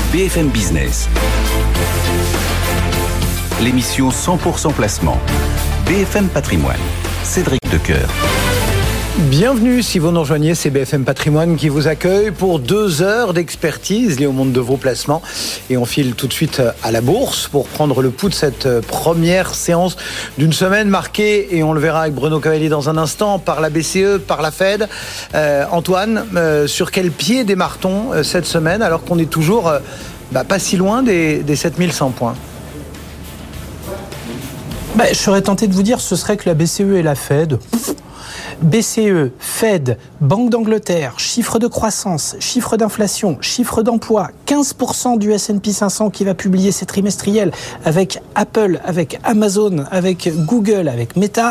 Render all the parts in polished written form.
BFM Business. L'émission 100% placement. BFM Patrimoine. Cédric Decoeur. Bienvenue, si vous nous rejoignez, c'est BFM Patrimoine qui vous accueille pour 2 heures d'expertise liée au monde de vos placements. Et on file tout de suite à la bourse pour prendre le pouls de cette première séance d'une semaine marquée, et on le verra avec Bruno Cavalier dans un instant, par la BCE, par la Fed. Antoine, sur quel pied démarre-t-on cette semaine alors qu'on est toujours pas si loin des 7100 points? Je serais tenté de vous dire ce serait que la BCE et la Fed... BCE, Fed, Banque d'Angleterre, chiffre de croissance, chiffre d'inflation, chiffre d'emploi, 15% du S&P 500 qui va publier ses trimestriels, avec Apple, avec Amazon, avec Google, avec Meta.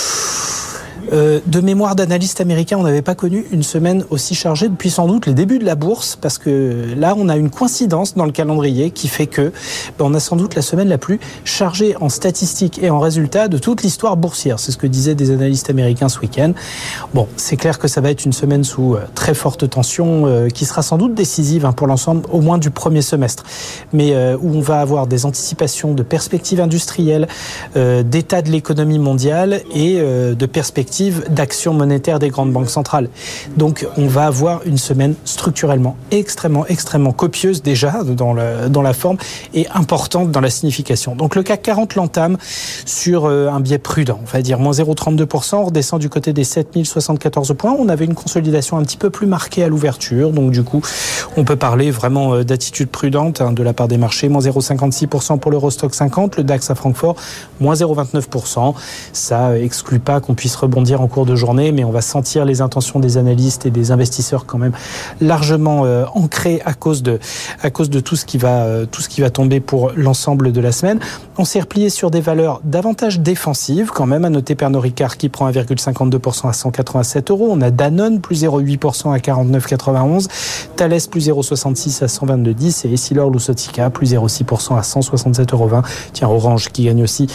De mémoire d'analystes américains, on n'avait pas connu une semaine aussi chargée depuis sans doute les débuts de la bourse, parce que là, on a une coïncidence dans le calendrier qui fait que on a sans doute la semaine la plus chargée en statistiques et en résultats de toute l'histoire boursière. C'est ce que disaient des analystes américains ce week-end. Bon, c'est clair que ça va être une semaine sous très forte tension, qui sera sans doute décisive pour l'ensemble, au moins du premier semestre, mais où on va avoir des anticipations de perspectives industrielles, d'état de l'économie mondiale et de perspectives d'action monétaire des grandes banques centrales. Donc on va avoir une semaine structurellement extrêmement copieuse déjà dans la forme et importante dans la signification. Donc le CAC 40 l'entame sur un biais prudent, on va dire moins 0,32%, on redescend du côté des 7074 points. On avait une consolidation un petit peu plus marquée à l'ouverture, donc du coup on peut parler vraiment d'attitude prudente de la part des marchés. Moins 0,56% pour l'Eurostock 50, le DAX à Francfort moins 0,29%. Ça exclut pas qu'on puisse rebondir en cours de journée, mais on va sentir les intentions des analystes et des investisseurs quand même largement ancrées à cause de tout ce qui va tomber pour l'ensemble de la semaine. On s'est replié sur des valeurs davantage défensives quand même, à noter Pernod Ricard qui prend 1,52% à 187 €. On a Danone plus 0,8% à 49,91, Thales plus 0,66 à 122,10 et Essilor-Luxottica plus 0,6% à 167,20 €. Tiens, Orange qui gagne aussi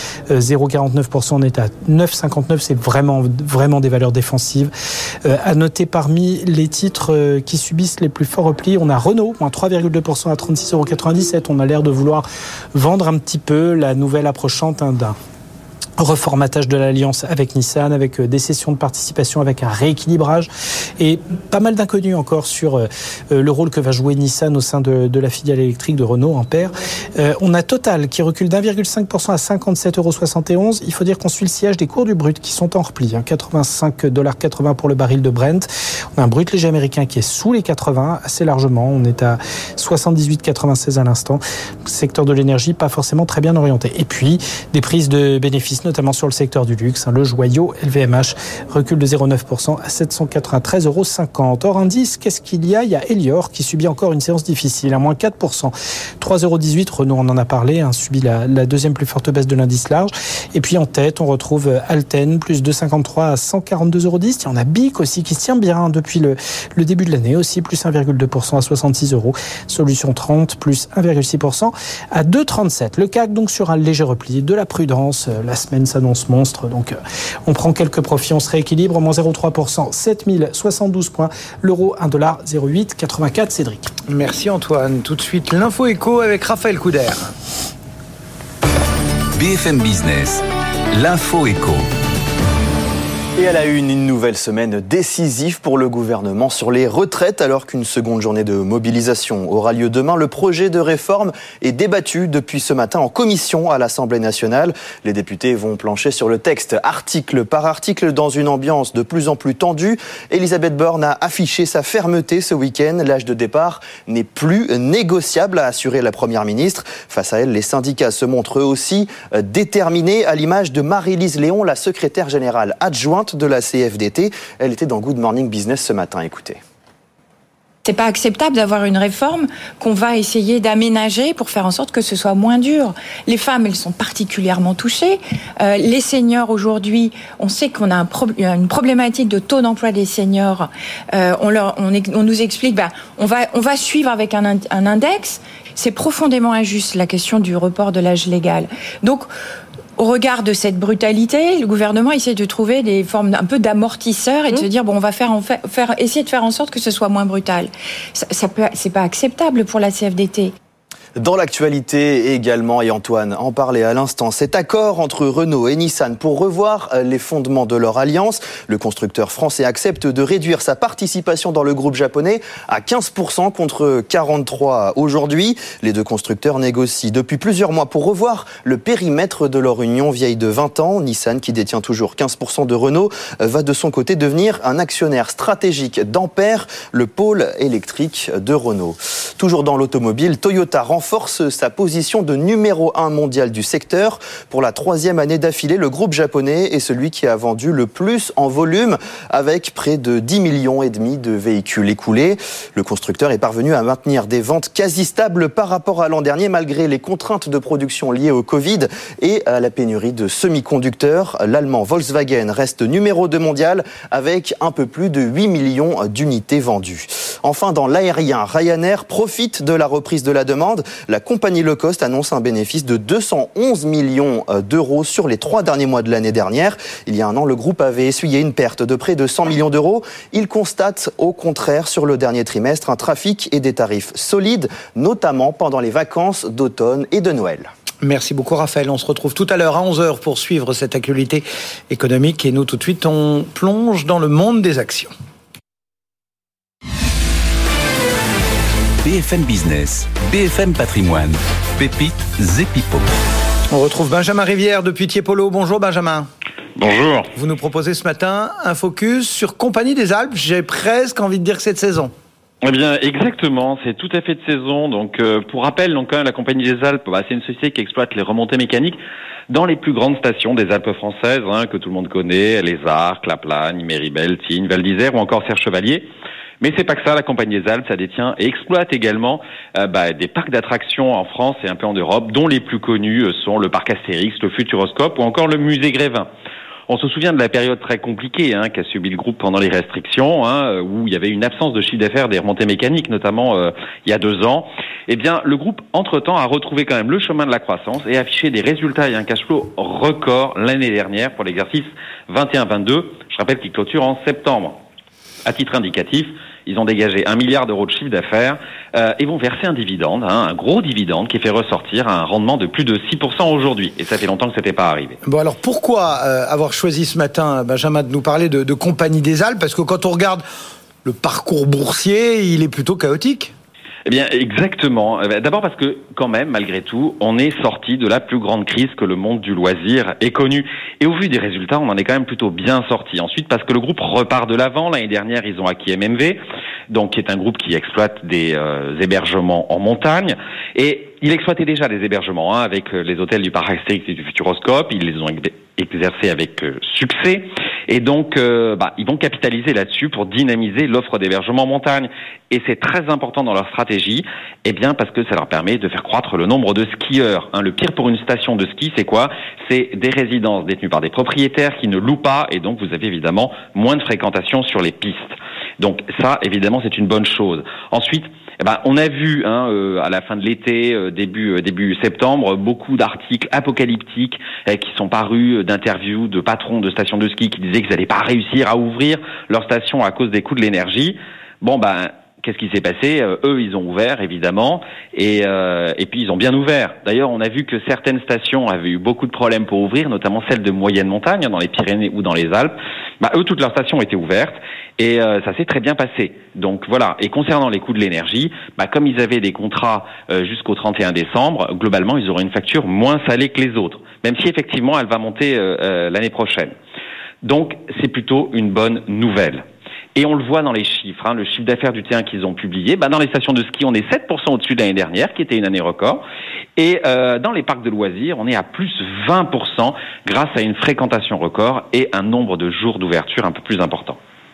0,49%, on est à 9,59, c'est vraiment des valeurs défensives. À noter parmi les titres qui subissent les plus forts replis, on a Renault, moins 3,2% à 36,97 €. On a l'air de vouloir vendre un petit peu la nouvelle approchante d'un reformatage de l'alliance avec Nissan, avec des cessions de participation, avec un rééquilibrage et pas mal d'inconnus encore sur le rôle que va jouer Nissan au sein de la filiale électrique de Renault Ampère. On a Total qui recule d'1,5% à 57,71 €. Il faut dire qu'on suit le sillage des cours du brut qui sont en repli, 85,80 $ pour le baril de Brent. On a un brut léger américain qui est sous les 80 assez largement. On est à 78,96 à l'instant. Le secteur de l'énergie pas forcément très bien orienté. Et puis des prises de bénéfices notamment sur le secteur du luxe. Le joyau LVMH recule de 0,9% à 793,50 €. Hors indice, qu'est-ce qu'il y a ? Il y a Elior qui subit encore une séance difficile, à moins 4%. 3,18 €, Renault on en a parlé, subit la deuxième plus forte baisse de l'indice large. Et puis en tête, on retrouve Alten, plus 2,53 à 142,10 €. Il y en a BIC aussi qui se tient bien depuis le début de l'année, aussi plus 1,2% à 66 €. Solution 30, plus 1,6% à 2,37. Le CAC donc sur un léger repli, de la prudence. La semaine s'annonce monstre, donc on prend quelques profits, on se rééquilibre, moins 0,3%, 7072 points, l'euro 1,0884. Cédric. Merci Antoine. Tout de suite, l'info éco avec Raphaël Couder. BFM Business, l'info éco. Et à la une nouvelle semaine décisive pour le gouvernement sur les retraites, alors qu'une seconde journée de mobilisation aura lieu demain. Le projet de réforme est débattu depuis ce matin en commission à l'Assemblée nationale. Les députés vont plancher sur le texte article par article dans une ambiance de plus en plus tendue. Elisabeth Borne a affiché sa fermeté ce week-end. L'âge de départ n'est plus négociable, a assuré la Première ministre. Face à elle, les syndicats se montrent eux aussi déterminés, à l'image de Marie-Lise Léon, la secrétaire générale adjointe de la CFDT. Elle était dans Good Morning Business ce matin. Écoutez. C'est pas acceptable d'avoir une réforme qu'on va essayer d'aménager pour faire en sorte que ce soit moins dur. Les femmes, elles sont particulièrement touchées. Les seniors, aujourd'hui, on sait qu'on a une problématique de taux d'emploi des seniors. On nous explique, on va suivre avec un index. C'est profondément injuste, la question du report de l'âge légal. Donc, au regard de cette brutalité, le gouvernement essaie de trouver des formes un peu d'amortisseurs et de se dire on va essayer de faire en sorte que ce soit moins brutal. C'est pas acceptable pour la CFDT. Dans l'actualité également, et Antoine en parlait à l'instant, cet accord entre Renault et Nissan pour revoir les fondements de leur alliance. Le constructeur français accepte de réduire sa participation dans le groupe japonais à 15% contre 43% aujourd'hui. Les deux constructeurs négocient depuis plusieurs mois pour revoir le périmètre de leur union vieille de 20 ans. Nissan, qui détient toujours 15% de Renault, va de son côté devenir un actionnaire stratégique d'Ampère, le pôle électrique de Renault. Toujours dans l'automobile, Toyota renforce sa position de numéro 1 mondial du secteur. Pour la 3e année d'affilée, le groupe japonais est celui qui a vendu le plus en volume, avec près de 10,5 millions de véhicules écoulés. Le constructeur est parvenu à maintenir des ventes quasi stables par rapport à l'an dernier, malgré les contraintes de production liées au Covid et à la pénurie de semi-conducteurs. L'allemand Volkswagen reste numéro 2 mondial, avec un peu plus de 8 millions d'unités vendues. Enfin, dans l'aérien, Ryanair profite de la reprise de la demande. La compagnie low cost annonce un bénéfice de 211 millions d'euros sur les 3 derniers mois de l'année dernière. Il y a un an, le groupe avait essuyé une perte de près de 100 millions d'euros. Il constate au contraire sur le dernier trimestre un trafic et des tarifs solides, notamment pendant les vacances d'automne et de Noël. Merci beaucoup Raphaël, on se retrouve tout à l'heure à 11h pour suivre cette actualité économique et nous tout de suite on plonge dans le monde des actions. BFM Business, BFM Patrimoine, Pépites et Pipo. On retrouve Benjamin Rivière depuis Tiepolo. Bonjour Benjamin. Bonjour. Vous nous proposez ce matin un focus sur Compagnie des Alpes. J'ai presque envie de dire que c'est de saison. Eh bien, exactement, c'est tout à fait de saison. Donc, pour rappel, quand même, la Compagnie des Alpes, c'est une société qui exploite les remontées mécaniques dans les plus grandes stations des Alpes françaises, que tout le monde connaît, les Arcs, La Plagne, Méribel, Tignes, Val d'Isère ou encore Serre-Chevalier. Mais c'est pas que ça, la Compagnie des Alpes, ça détient et exploite également des parcs d'attractions en France et un peu en Europe, dont les plus connus sont le parc Astérix, le Futuroscope ou encore le musée Grévin. On se souvient de la période très compliquée qu'a subi le groupe pendant les restrictions, où il y avait une absence de chiffre d'affaires des remontées mécaniques, notamment il y a 2 ans. Eh bien, le groupe, entre-temps, a retrouvé quand même le chemin de la croissance et affiché des résultats et un cash flow record l'année dernière pour l'exercice 21-22. Je rappelle qu'il clôture en septembre. À titre indicatif, ils ont dégagé 1 milliard d'euros de chiffre d'affaires et vont verser un dividende, un gros dividende qui fait ressortir un rendement de plus de 6% aujourd'hui. Et ça fait longtemps que ce n'était pas arrivé. Bon, alors pourquoi avoir choisi ce matin, Benjamin, de nous parler de Compagnie des Alpes ? Parce que quand on regarde le parcours boursier, il est plutôt chaotique. Eh bien, exactement. D'abord parce que, quand même, malgré tout, on est sorti de la plus grande crise que le monde du loisir ait connue. Et au vu des résultats, on en est quand même plutôt bien sorti. Ensuite, parce que le groupe repart de l'avant. L'année dernière, ils ont acquis MMV, donc qui est un groupe qui exploite des hébergements en montagne. Et il exploitait déjà des hébergements avec les hôtels du parc Astérix et du Futuroscope. Ils les ont exercés avec succès. Et donc, ils vont capitaliser là-dessus pour dynamiser l'offre d'hébergement en montagne. Et c'est très important dans leur stratégie, parce que ça leur permet de faire croître le nombre de skieurs. Le pire pour une station de ski, c'est quoi ? C'est des résidences détenues par des propriétaires qui ne louent pas, et donc vous avez évidemment moins de fréquentation sur les pistes. Donc ça, évidemment, c'est une bonne chose. Ensuite, on a vu à la fin de l'été, début septembre, beaucoup d'articles apocalyptiques qui sont parus, d'interviews de patrons de stations de ski qui disaient qu'ils n'allaient pas réussir à ouvrir leur station à cause des coûts de l'énergie. Qu'est-ce qui s'est passé ? Eux, ils ont ouvert, évidemment, et puis ils ont bien ouvert. D'ailleurs, on a vu que certaines stations avaient eu beaucoup de problèmes pour ouvrir, notamment celles de moyenne montagne, dans les Pyrénées ou dans les Alpes. Eux, toutes leurs stations étaient ouvertes, et ça s'est très bien passé. Donc voilà. Et concernant les coûts de l'énergie, comme ils avaient des contrats jusqu'au 31 décembre, globalement, ils auraient une facture moins salée que les autres, même si effectivement, elle va monter l'année prochaine. Donc, c'est plutôt une bonne nouvelle. Et on le voit dans les chiffres, le chiffre d'affaires du T1 qu'ils ont publié. Dans les stations de ski, on est 7% au-dessus de l'année dernière, qui était une année record. Et dans les parcs de loisirs, on est à plus 20% grâce à une fréquentation record et un nombre de jours d'ouverture un peu plus important.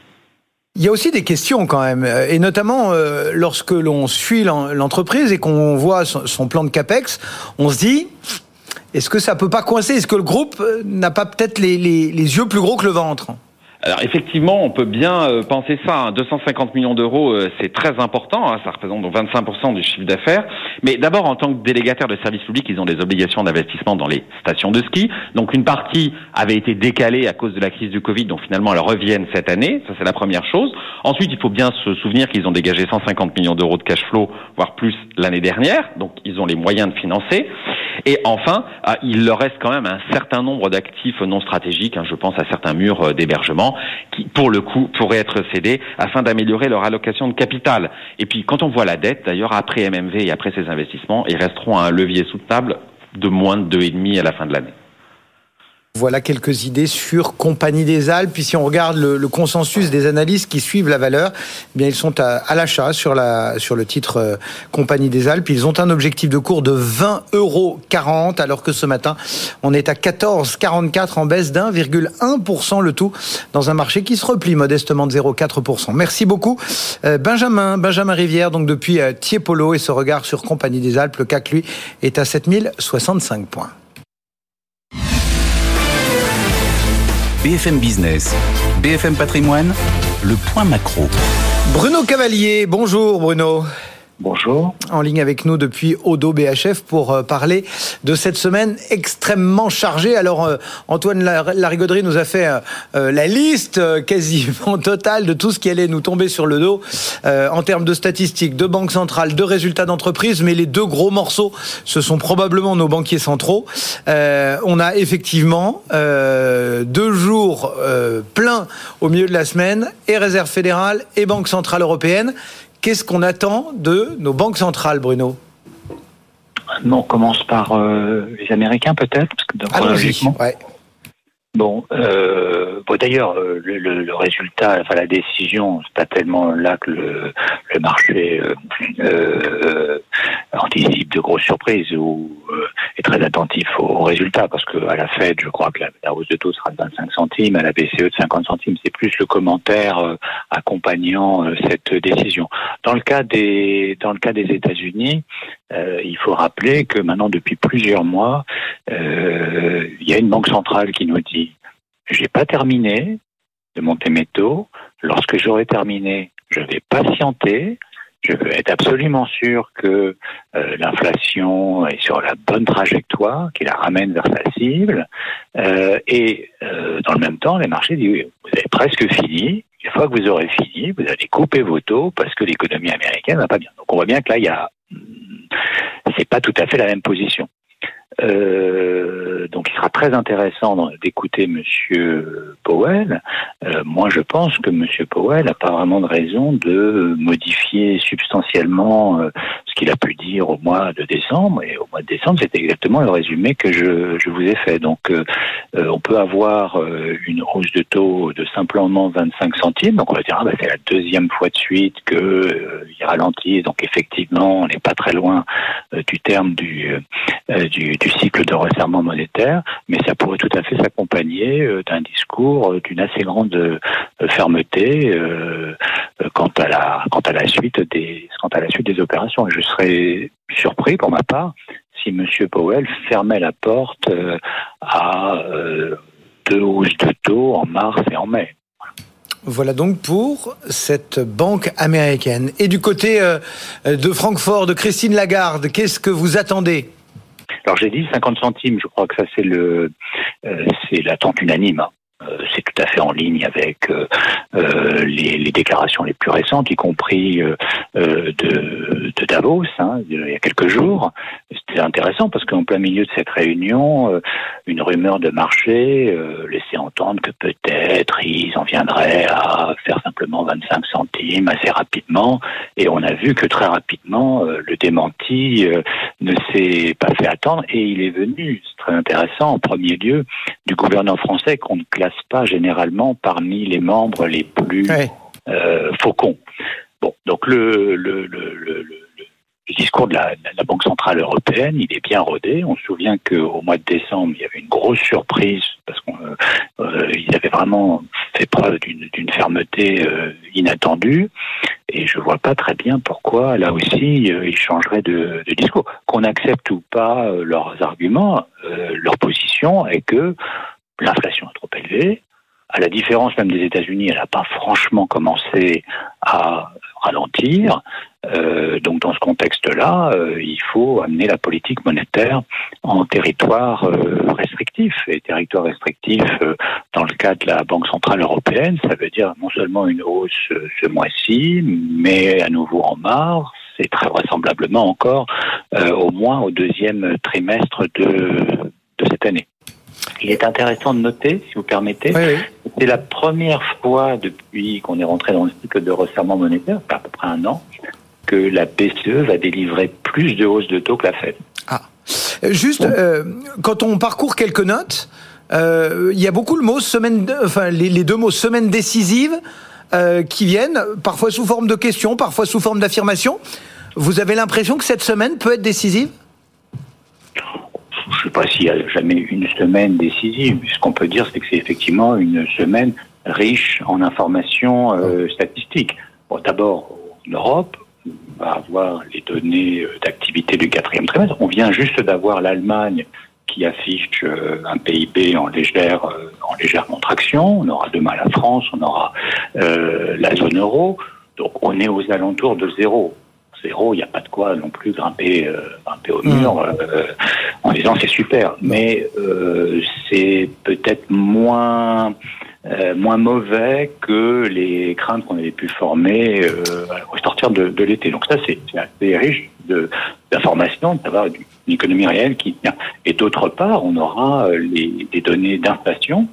Il y a aussi des questions quand même, et notamment lorsque l'on suit l'entreprise et qu'on voit son plan de CAPEX, on se dit, est-ce que ça peut pas coincer ? Est-ce que le groupe n'a pas peut-être les yeux plus gros que le ventre ? Alors effectivement, on peut bien penser ça. 250 millions d'euros, c'est très important. Ça représente donc 25% du chiffre d'affaires. Mais d'abord, en tant que délégataire de service public, ils ont des obligations d'investissement dans les stations de ski. Donc une partie avait été décalée à cause de la crise du Covid, donc finalement elles reviennent cette année. Ça, c'est la première chose. Ensuite, il faut bien se souvenir qu'ils ont dégagé 150 millions d'euros de cash flow, voire plus l'année dernière. Donc ils ont les moyens de financer. Et enfin, il leur reste quand même un certain nombre d'actifs non stratégiques. Je pense à certains murs d'hébergement qui, pour le coup, pourraient être cédés afin d'améliorer leur allocation de capital. Et puis, quand on voit la dette, d'ailleurs, après MMV et après ces investissements, ils resteront à un levier soutenable de moins de 2,5 à la fin de l'année. Voilà quelques idées sur Compagnie des Alpes. Puis si on regarde le consensus des analystes qui suivent la valeur, eh bien ils sont à l'achat sur le titre Compagnie des Alpes. Ils ont un objectif de cours de 20,40 €, alors que ce matin, on est à 14,44 en baisse d'1,1%, le tout dans un marché qui se replie modestement de 0,4%. Merci beaucoup Benjamin Rivière, donc depuis Tiepolo, et ce regard sur Compagnie des Alpes. Le CAC, lui, est à 7065 points. BFM Business, BFM Patrimoine, le point macro. Bruno Cavalier, bonjour Bruno. Bonjour. En ligne avec nous depuis Oddo BHF pour parler de cette semaine extrêmement chargée. Alors Antoine Larigauderie nous a fait la liste quasiment totale de tout ce qui allait nous tomber sur le dos en termes de statistiques, de banque centrale, de résultats d'entreprise. Mais les deux gros morceaux, ce sont probablement nos banquiers centraux. On a effectivement 2 jours pleins au milieu de la semaine, et Réserve fédérale et Banque centrale européenne. Qu'est-ce qu'on attend de nos banques centrales, Bruno ? On commence par les Américains, peut-être, parce que chronologiquement. Ouais. Bon, d'ailleurs, le résultat, enfin la décision, c'est pas tellement là que le marché anticipe de grosses surprises ou est très attentif aux résultats, parce que à la Fed, je crois que la hausse de taux sera de 25 centimes, à la BCE de 50 centimes. C'est plus le commentaire accompagnant cette décision. Dans le cas des États-Unis, il faut rappeler que maintenant, depuis plusieurs mois, il y a une banque centrale qui nous dit: j'ai pas terminé de monter mes taux. Lorsque j'aurai terminé, je vais patienter. Je veux être absolument sûr que l'inflation est sur la bonne trajectoire, qu'il la ramène vers sa cible. Et dans le même temps, les marchés disent: oui, vous avez presque fini. Une fois que vous aurez fini, vous allez couper vos taux parce que l'économie américaine va pas bien. Donc on voit bien que là, c'est pas tout à fait la même position. Donc il sera très intéressant d'écouter Monsieur Powell. Moi, je pense que Monsieur Powell n'a pas vraiment de raison de modifier substantiellement ce qu'il a pu dire au mois de décembre. Et au mois de décembre, c'est exactement le résumé que je vous ai fait. Donc on peut avoir une hausse de taux de simplement 25 centimes. Donc on va dire c'est la deuxième fois de suite qu'il ralentit. Donc effectivement, on n'est pas très loin du terme du cycle de resserrement monétaire, mais ça pourrait tout à fait s'accompagner d'un discours d'une assez grande fermeté quant à la suite des opérations. Et je serais surpris pour ma part si M. Powell fermait la porte à 2 hausses de taux en mars et en mai. Voilà donc pour cette banque américaine. Et du côté de Francfort, de Christine Lagarde, qu'est-ce que vous attendez ? Alors j'ai dit 50 centimes, je crois que ça c'est l'attente unanime. C'est tout à fait en ligne avec les déclarations les plus récentes, y compris de Davos, il y a quelques jours. C'était intéressant parce qu'en plein milieu de cette réunion, une rumeur de marché laissait entendre que peut-être ils en viendraient à faire simplement 25 centimes assez rapidement. Et on a vu que très rapidement, le démenti ne s'est pas fait attendre, et il est venu, c'est très intéressant, en premier lieu, du gouverneur français qu'on ne classe pas généralement parmi les membres les plus faucons. Bon, donc le discours de la Banque centrale européenne, il est bien rodé. On se souvient qu'au mois de décembre, il y avait une grosse surprise parce qu'ils avaient vraiment fait preuve d'une fermeté inattendue. Et je vois pas très bien pourquoi, là aussi, ils changeraient de discours. Qu'on accepte ou pas leurs arguments, leur position est que l'inflation est trop élevée, à la différence même des États-Unis, elle n'a pas franchement commencé à ralentir. Donc dans ce contexte-là, il faut amener la politique monétaire en territoire restrictif. Et territoire restrictif, dans le cas de la Banque Centrale Européenne, ça veut dire non seulement une hausse ce mois-ci, mais à nouveau en mars, et très vraisemblablement encore au moins au deuxième trimestre de cette année. Il est intéressant de noter, si vous permettez, c'est la première fois depuis qu'on est rentré dans le cycle de resserrement monétaire, à peu près un an, que la BCE va délivrer plus de hausses de taux que la Fed. Juste, quand on parcourt quelques notes, il y a beaucoup le mot les deux mots semaine décisive qui viennent, parfois sous forme de questions, parfois sous forme d'affirmation. Vous avez l'impression que cette semaine peut être décisive ? Je ne sais pas s'il y a jamais une semaine décisive. Ce qu'on peut dire, c'est que c'est effectivement une semaine riche en informations statistiques. Bon, d'abord, en Europe, on va avoir les données d'activité du 4e trimestre. On vient juste d'avoir l'Allemagne qui affiche un PIB en légère contraction. On aura demain la France, on aura la zone euro. Donc on est aux alentours de zéro. Il n'y a pas de quoi non plus grimper au mur en disant c'est super. Mais c'est peut-être moins mauvais que les craintes qu'on avait pu former au sortir de l'été. Donc ça, c'est assez riche d'informations, d'avoir une économie réelle qui tient. Et d'autre part, on aura des données d'inflation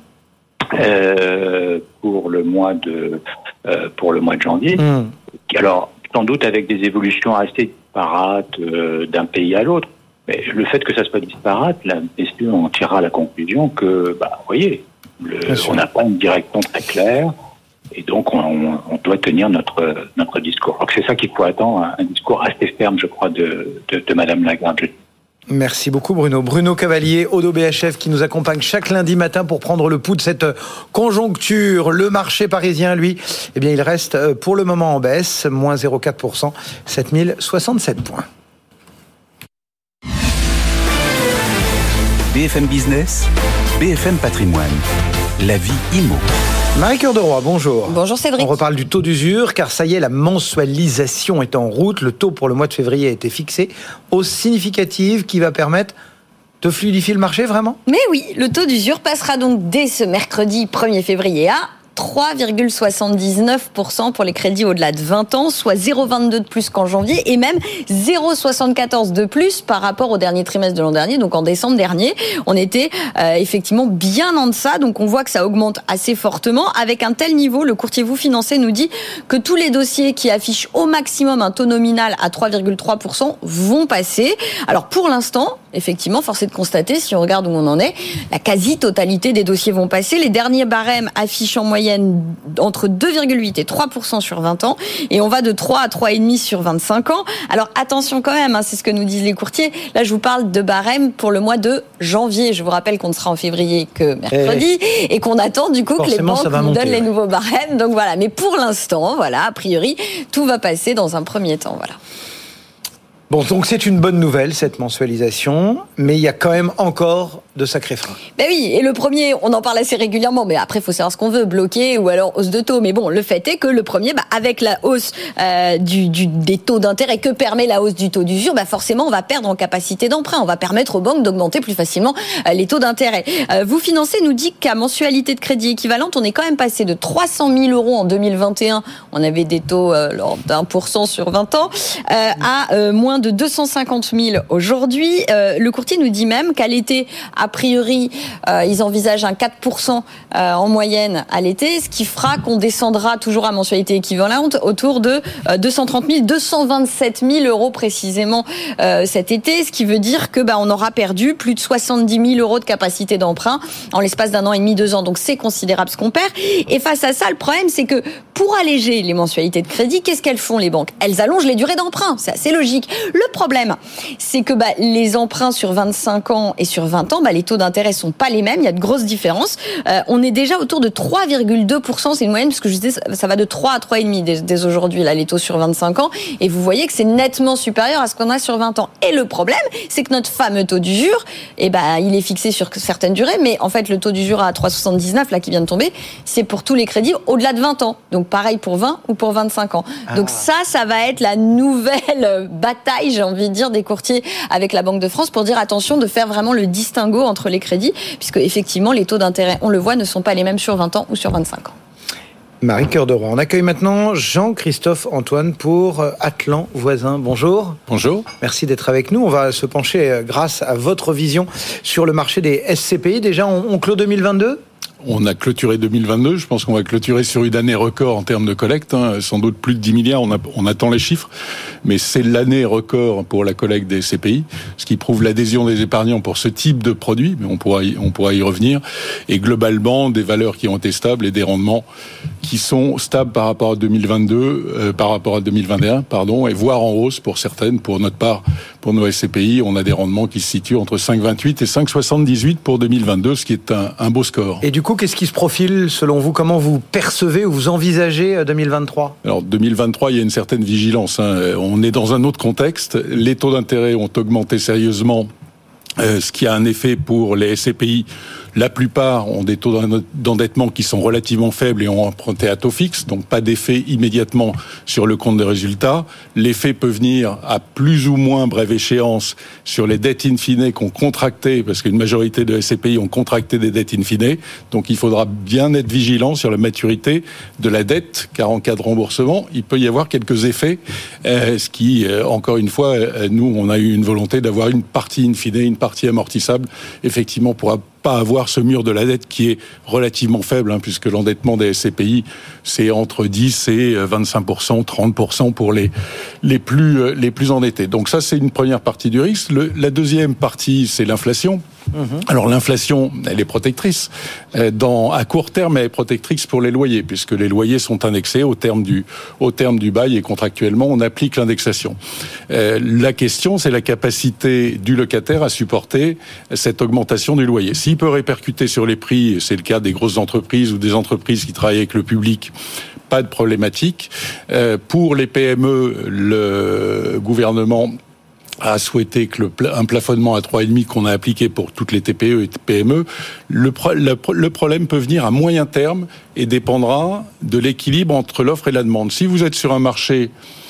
pour le mois de janvier. Alors, sans doute avec des évolutions assez disparates d'un pays à l'autre. Mais le fait que ça soit disparate, la BCE en tirera la conclusion que, vous voyez, on n'a pas une direction très claire et donc on doit tenir notre discours. Donc c'est ça qu'il faut attendre, un discours assez ferme, je crois, de Madame Lagarde. Merci beaucoup Bruno. Bruno Cavalier, ODDO BHF, qui nous accompagne chaque lundi matin pour prendre le pouls de cette conjoncture. Le marché parisien, lui, il reste pour le moment en baisse, moins 0,4%, 7067 points. BFM Business, BFM Patrimoine, la vie IMO. Marie-Cœur de Roy, bonjour. Bonjour Cédric. On reparle du taux d'usure, car ça y est, la mensualisation est en route. Le taux pour le mois de février a été fixé, hausse significative qui va permettre de fluidifier le marché, vraiment ? Mais oui, le taux d'usure passera donc dès ce mercredi 1er février à 3,79% pour les crédits au-delà de 20 ans, soit 0,22 de plus qu'en janvier et même 0,74 de plus par rapport au dernier trimestre de l'an dernier, donc en décembre dernier. On était effectivement bien en deçà, donc on voit que ça augmente assez fortement. Avec un tel niveau, le courtier Vous Financez nous dit que tous les dossiers qui affichent au maximum un taux nominal à 3,3% vont passer. Alors pour l'instant, effectivement, force est de constater, si on regarde où on en est, la quasi-totalité des dossiers vont passer. Les derniers barèmes affichent en moyenne entre 2,8 et 3% sur 20 ans. Et on va de 3 à 3,5 sur 25 ans. Alors attention quand même, c'est ce que nous disent les courtiers. Là, je vous parle de barème pour le mois de janvier. Je vous rappelle qu'on ne sera en février que mercredi et qu'on attend du coup que les banques nous donnent les nouveaux barèmes. Donc voilà. Mais pour l'instant, voilà, a priori, tout va passer dans un premier temps. Voilà. Bon, donc c'est une bonne nouvelle, cette mensualisation, mais il y a quand même encore de sacrés freins. Ben oui, et le premier, on en parle assez régulièrement, mais après, il faut savoir ce qu'on veut, bloquer ou alors hausse de taux. Mais bon, le fait est que le premier, avec la hausse des taux d'intérêt que permet la hausse du taux d'usure, forcément, on va perdre en capacité d'emprunt. On va permettre aux banques d'augmenter plus facilement les taux d'intérêt. Vous Financez nous dit qu'à mensualité de crédit équivalente, on est quand même passé de 300 000 euros en 2021, on avait des taux d'1% sur 20 ans, à moins de 250 000 aujourd'hui. Le courtier nous dit même qu'à l'été, a priori, ils envisagent un 4% en moyenne à l'été, ce qui fera qu'on descendra toujours à mensualité équivalente autour de 230 000, 227 000 euros précisément cet été, ce qui veut dire que on aura perdu plus de 70 000 euros de capacité d'emprunt en l'espace d'un an et demi, 2 ans. Donc c'est considérable ce qu'on perd. Et face à ça, le problème, c'est que pour alléger les mensualités de crédit, qu'est-ce qu'elles font les banques ? Elles allongent les durées d'emprunt, c'est assez logique. Le problème, c'est que les emprunts sur 25 ans et sur 20 ans, les taux d'intérêt sont pas les mêmes, il y a de grosses différences. On est déjà autour de 3,2%, c'est une moyenne, parce que je disais, ça va de 3 à 3,5 dès aujourd'hui, là, les taux sur 25 ans, et vous voyez que c'est nettement supérieur à ce qu'on a sur 20 ans. Et le problème, c'est que notre fameux taux d'usure, il est fixé sur certaines durées, mais en fait, le taux d'usure à 3,79, là, qui vient de tomber, c'est pour tous les crédits au-delà de 20 ans. Donc, pareil pour 20 ou pour 25 ans. Donc, ça va être la nouvelle bataille, j'ai envie de dire, des courtiers avec la Banque de France pour dire attention de faire vraiment le distinguo entre les crédits, puisque effectivement, les taux d'intérêt, on le voit, ne sont pas les mêmes sur 20 ans ou sur 25 ans. Marie Cœur de Roy. On accueille maintenant Jean-Christophe Antoine pour Atlan Voisin. Bonjour. Bonjour. Merci d'être avec nous. On va se pencher, grâce à votre vision, sur le marché des SCPI. Déjà, on clôt 2022 ? On a clôturé 2022, je pense qu'on va clôturer sur une année record en termes de collecte, sans doute plus de 10 milliards, on attend les chiffres, mais c'est l'année record pour la collecte des SCPI, ce qui prouve l'adhésion des épargnants pour ce type de produit, mais on pourra y revenir, et globalement des valeurs qui ont été stables et des rendements qui sont stables par rapport à 2022, par rapport à 2021, et voire en hausse pour certaines. Pour notre part, pour nos SCPI, on a des rendements qui se situent entre 5,28 et 5,78 pour 2022, ce qui est un beau score. Et du coup, qu'est-ce qui se profile selon vous ? Comment vous percevez ou vous envisagez 2023 ? Alors 2023, il y a une certaine vigilance. On est dans un autre contexte. Les taux d'intérêt ont augmenté sérieusement, ce qui a un effet pour les SCPI. La plupart ont des taux d'endettement qui sont relativement faibles et ont emprunté à taux fixe, donc pas d'effet immédiatement sur le compte des résultats. L'effet peut venir à plus ou moins brève échéance sur les dettes in fine qu'on contracté, parce qu'une majorité de SCPI ont contracté des dettes in fine, donc il faudra bien être vigilant sur la maturité de la dette, car en cas de remboursement, il peut y avoir quelques effets, ce qui, encore une fois, nous, on a eu une volonté d'avoir une partie in fine, une partie amortissable, effectivement, pour pas avoir ce mur de la dette qui est relativement faible, puisque l'endettement des SCPI, c'est entre 10 et 25%, 30% pour les plus endettés. Donc ça, c'est une première partie du risque. La deuxième partie, c'est l'inflation. Alors l'inflation, elle est protectrice. À court terme, elle est protectrice pour les loyers, puisque les loyers sont indexés au terme du bail et contractuellement, on applique l'indexation. La question, c'est la capacité du locataire à supporter cette augmentation du loyer. S'il peut répercuter sur les prix, c'est le cas des grosses entreprises ou des entreprises qui travaillent avec le public, pas de problématique. Pour les PME, le gouvernement a souhaité que un plafonnement à 3,5 qu'on a appliqué pour toutes les TPE et PME, le problème peut venir à moyen terme et dépendra de l'équilibre entre l'offre et la demande. Si vous êtes sur un marché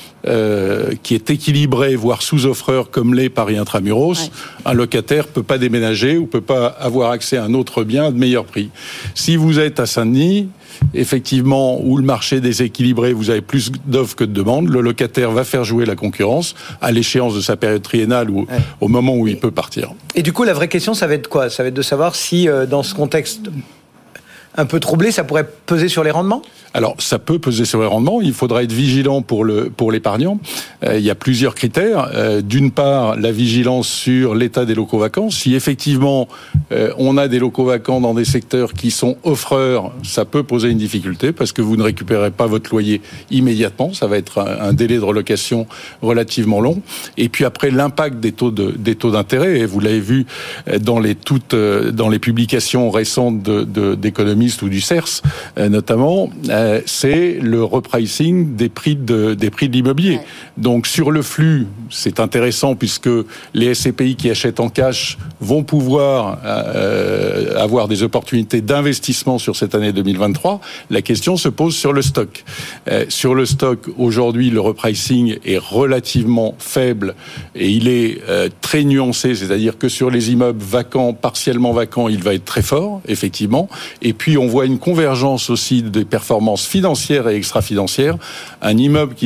qui est équilibré, voire sous-offreur comme l'est Paris Intramuros, un locataire peut pas déménager ou peut pas avoir accès à un autre bien à de meilleur prix. Si vous êtes à Saint-Denis, effectivement, où le marché est déséquilibré, vous avez plus d'offres que de demandes, le locataire va faire jouer la concurrence à l'échéance de sa période triennale ou au moment où il peut partir. Et du coup, la vraie question, ça va être quoi ? Ça va être de savoir si, dans ce contexte un peu troublé, ça pourrait peser sur les rendements ? Alors, ça peut peser sur les rendements. Il faudra être vigilant pour l'épargnant. Il y a plusieurs critères. D'une part, la vigilance sur l'état des locaux vacants. Si effectivement, on a des locaux vacants dans des secteurs qui sont offreurs, ça peut poser une difficulté parce que vous ne récupérez pas votre loyer immédiatement. Ça va être un délai de relocation relativement long. Et puis après, l'impact des taux d'intérêt. Et vous l'avez vu dans les publications récentes d'économistes ou du CERS, notamment, c'est le repricing des prix de l'immobilier. Donc sur le flux, c'est intéressant puisque les SCPI qui achètent en cash vont pouvoir avoir des opportunités d'investissement sur cette année 2023. La question se pose sur le stock. Sur le stock, aujourd'hui, le repricing est relativement faible et il est très nuancé, c'est-à-dire que sur les immeubles vacants, partiellement vacants, il va être très fort, effectivement. Et puis on voit une convergence aussi des performances financières et extra-financières. Un immeuble qui va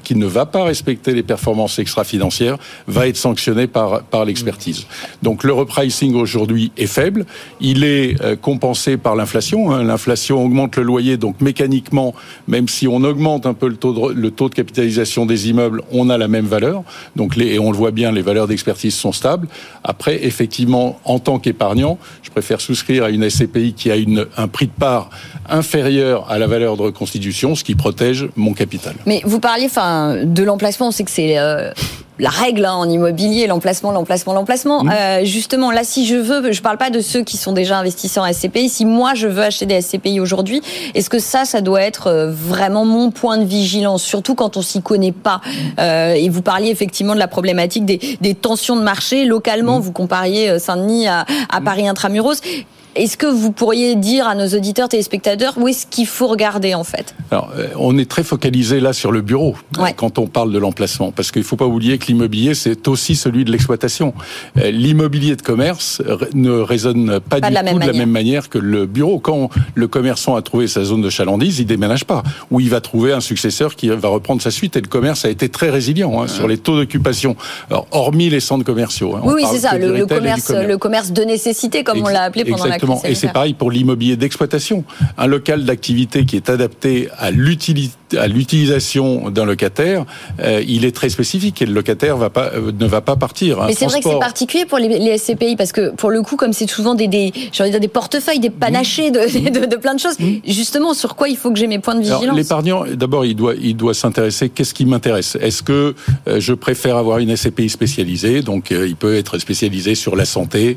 qui ne va pas respecter les performances extra-financières va être sanctionné par l'expertise. Donc le repricing aujourd'hui est faible. Il est compensé par l'inflation. L'inflation augmente le loyer, donc mécaniquement, même si on augmente un peu le taux de capitalisation des immeubles, on a la même valeur. Donc et on le voit bien, les valeurs d'expertise sont stables. Après, effectivement, en tant qu'épargnant, je préfère souscrire à une SCPI qui a un prix de part inférieur à la valeur de reconstitution, ce qui protège mon capital. Mais vous parliez de l'emplacement, on sait que c'est la règle en immobilier, l'emplacement. Justement, là, si je parle pas de ceux qui sont déjà investisseurs en SCPI, si moi je veux acheter des SCPI aujourd'hui, est-ce que ça doit être vraiment mon point de vigilance, surtout quand on s'y connaît pas et vous parliez effectivement de la problématique des tensions de marché. Localement, vous compariez Saint-Denis à Paris Intramuros. Est-ce que vous pourriez dire à nos auditeurs, téléspectateurs, où est-ce qu'il faut regarder en fait ? Alors, on est très focalisé là sur le bureau quand on parle de l'emplacement, parce qu'il ne faut pas oublier que l'immobilier, c'est aussi celui de l'exploitation. L'immobilier de commerce ne résonne pas du tout de la même manière que le bureau. Quand le commerçant a trouvé sa zone de chalandise, il déménage pas, ou il va trouver un successeur qui va reprendre sa suite. Et le commerce a été très résilient sur les taux d'occupation. Alors, hormis les centres commerciaux. Oui, c'est ça, le commerce de nécessité, comme on l'a appelé pendant la crise. Et c'est pareil pour l'immobilier d'exploitation. Un local d'activité qui est adapté à l'utilisation d'un locataire, il est très spécifique et le locataire ne va pas partir. Mais c'est vrai que c'est particulier pour les SCPI parce que pour le coup, comme c'est souvent des portefeuilles, des panachés de plein de choses. Justement, sur quoi il faut que j'ai mes points de vigilance ? Alors, l'épargnant, d'abord, il doit s'intéresser. Qu'est-ce qui m'intéresse ? Est-ce que je préfère avoir une SCPI spécialisée ? Donc, il peut être spécialisé sur la santé,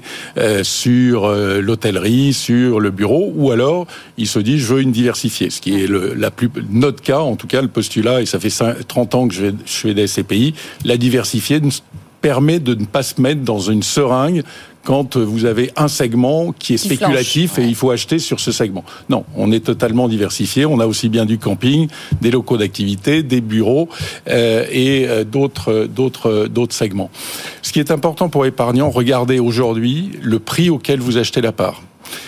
sur l'hôtellerie, sur le bureau, ou alors il se dit je veux une diversifiée, ce qui est notre cas, en tout cas le postulat, et ça fait 30 ans que je fais des SCPI, la diversifiée permet de ne pas se mettre dans une seringue quand vous avez un segment qui est spéculatif et il faut acheter sur ce segment. Non, on est totalement diversifié. On a aussi bien du camping, des locaux d'activité, des bureaux et d'autres segments. Ce qui est important pour l'épargnant, regardez aujourd'hui le prix auquel vous achetez la part.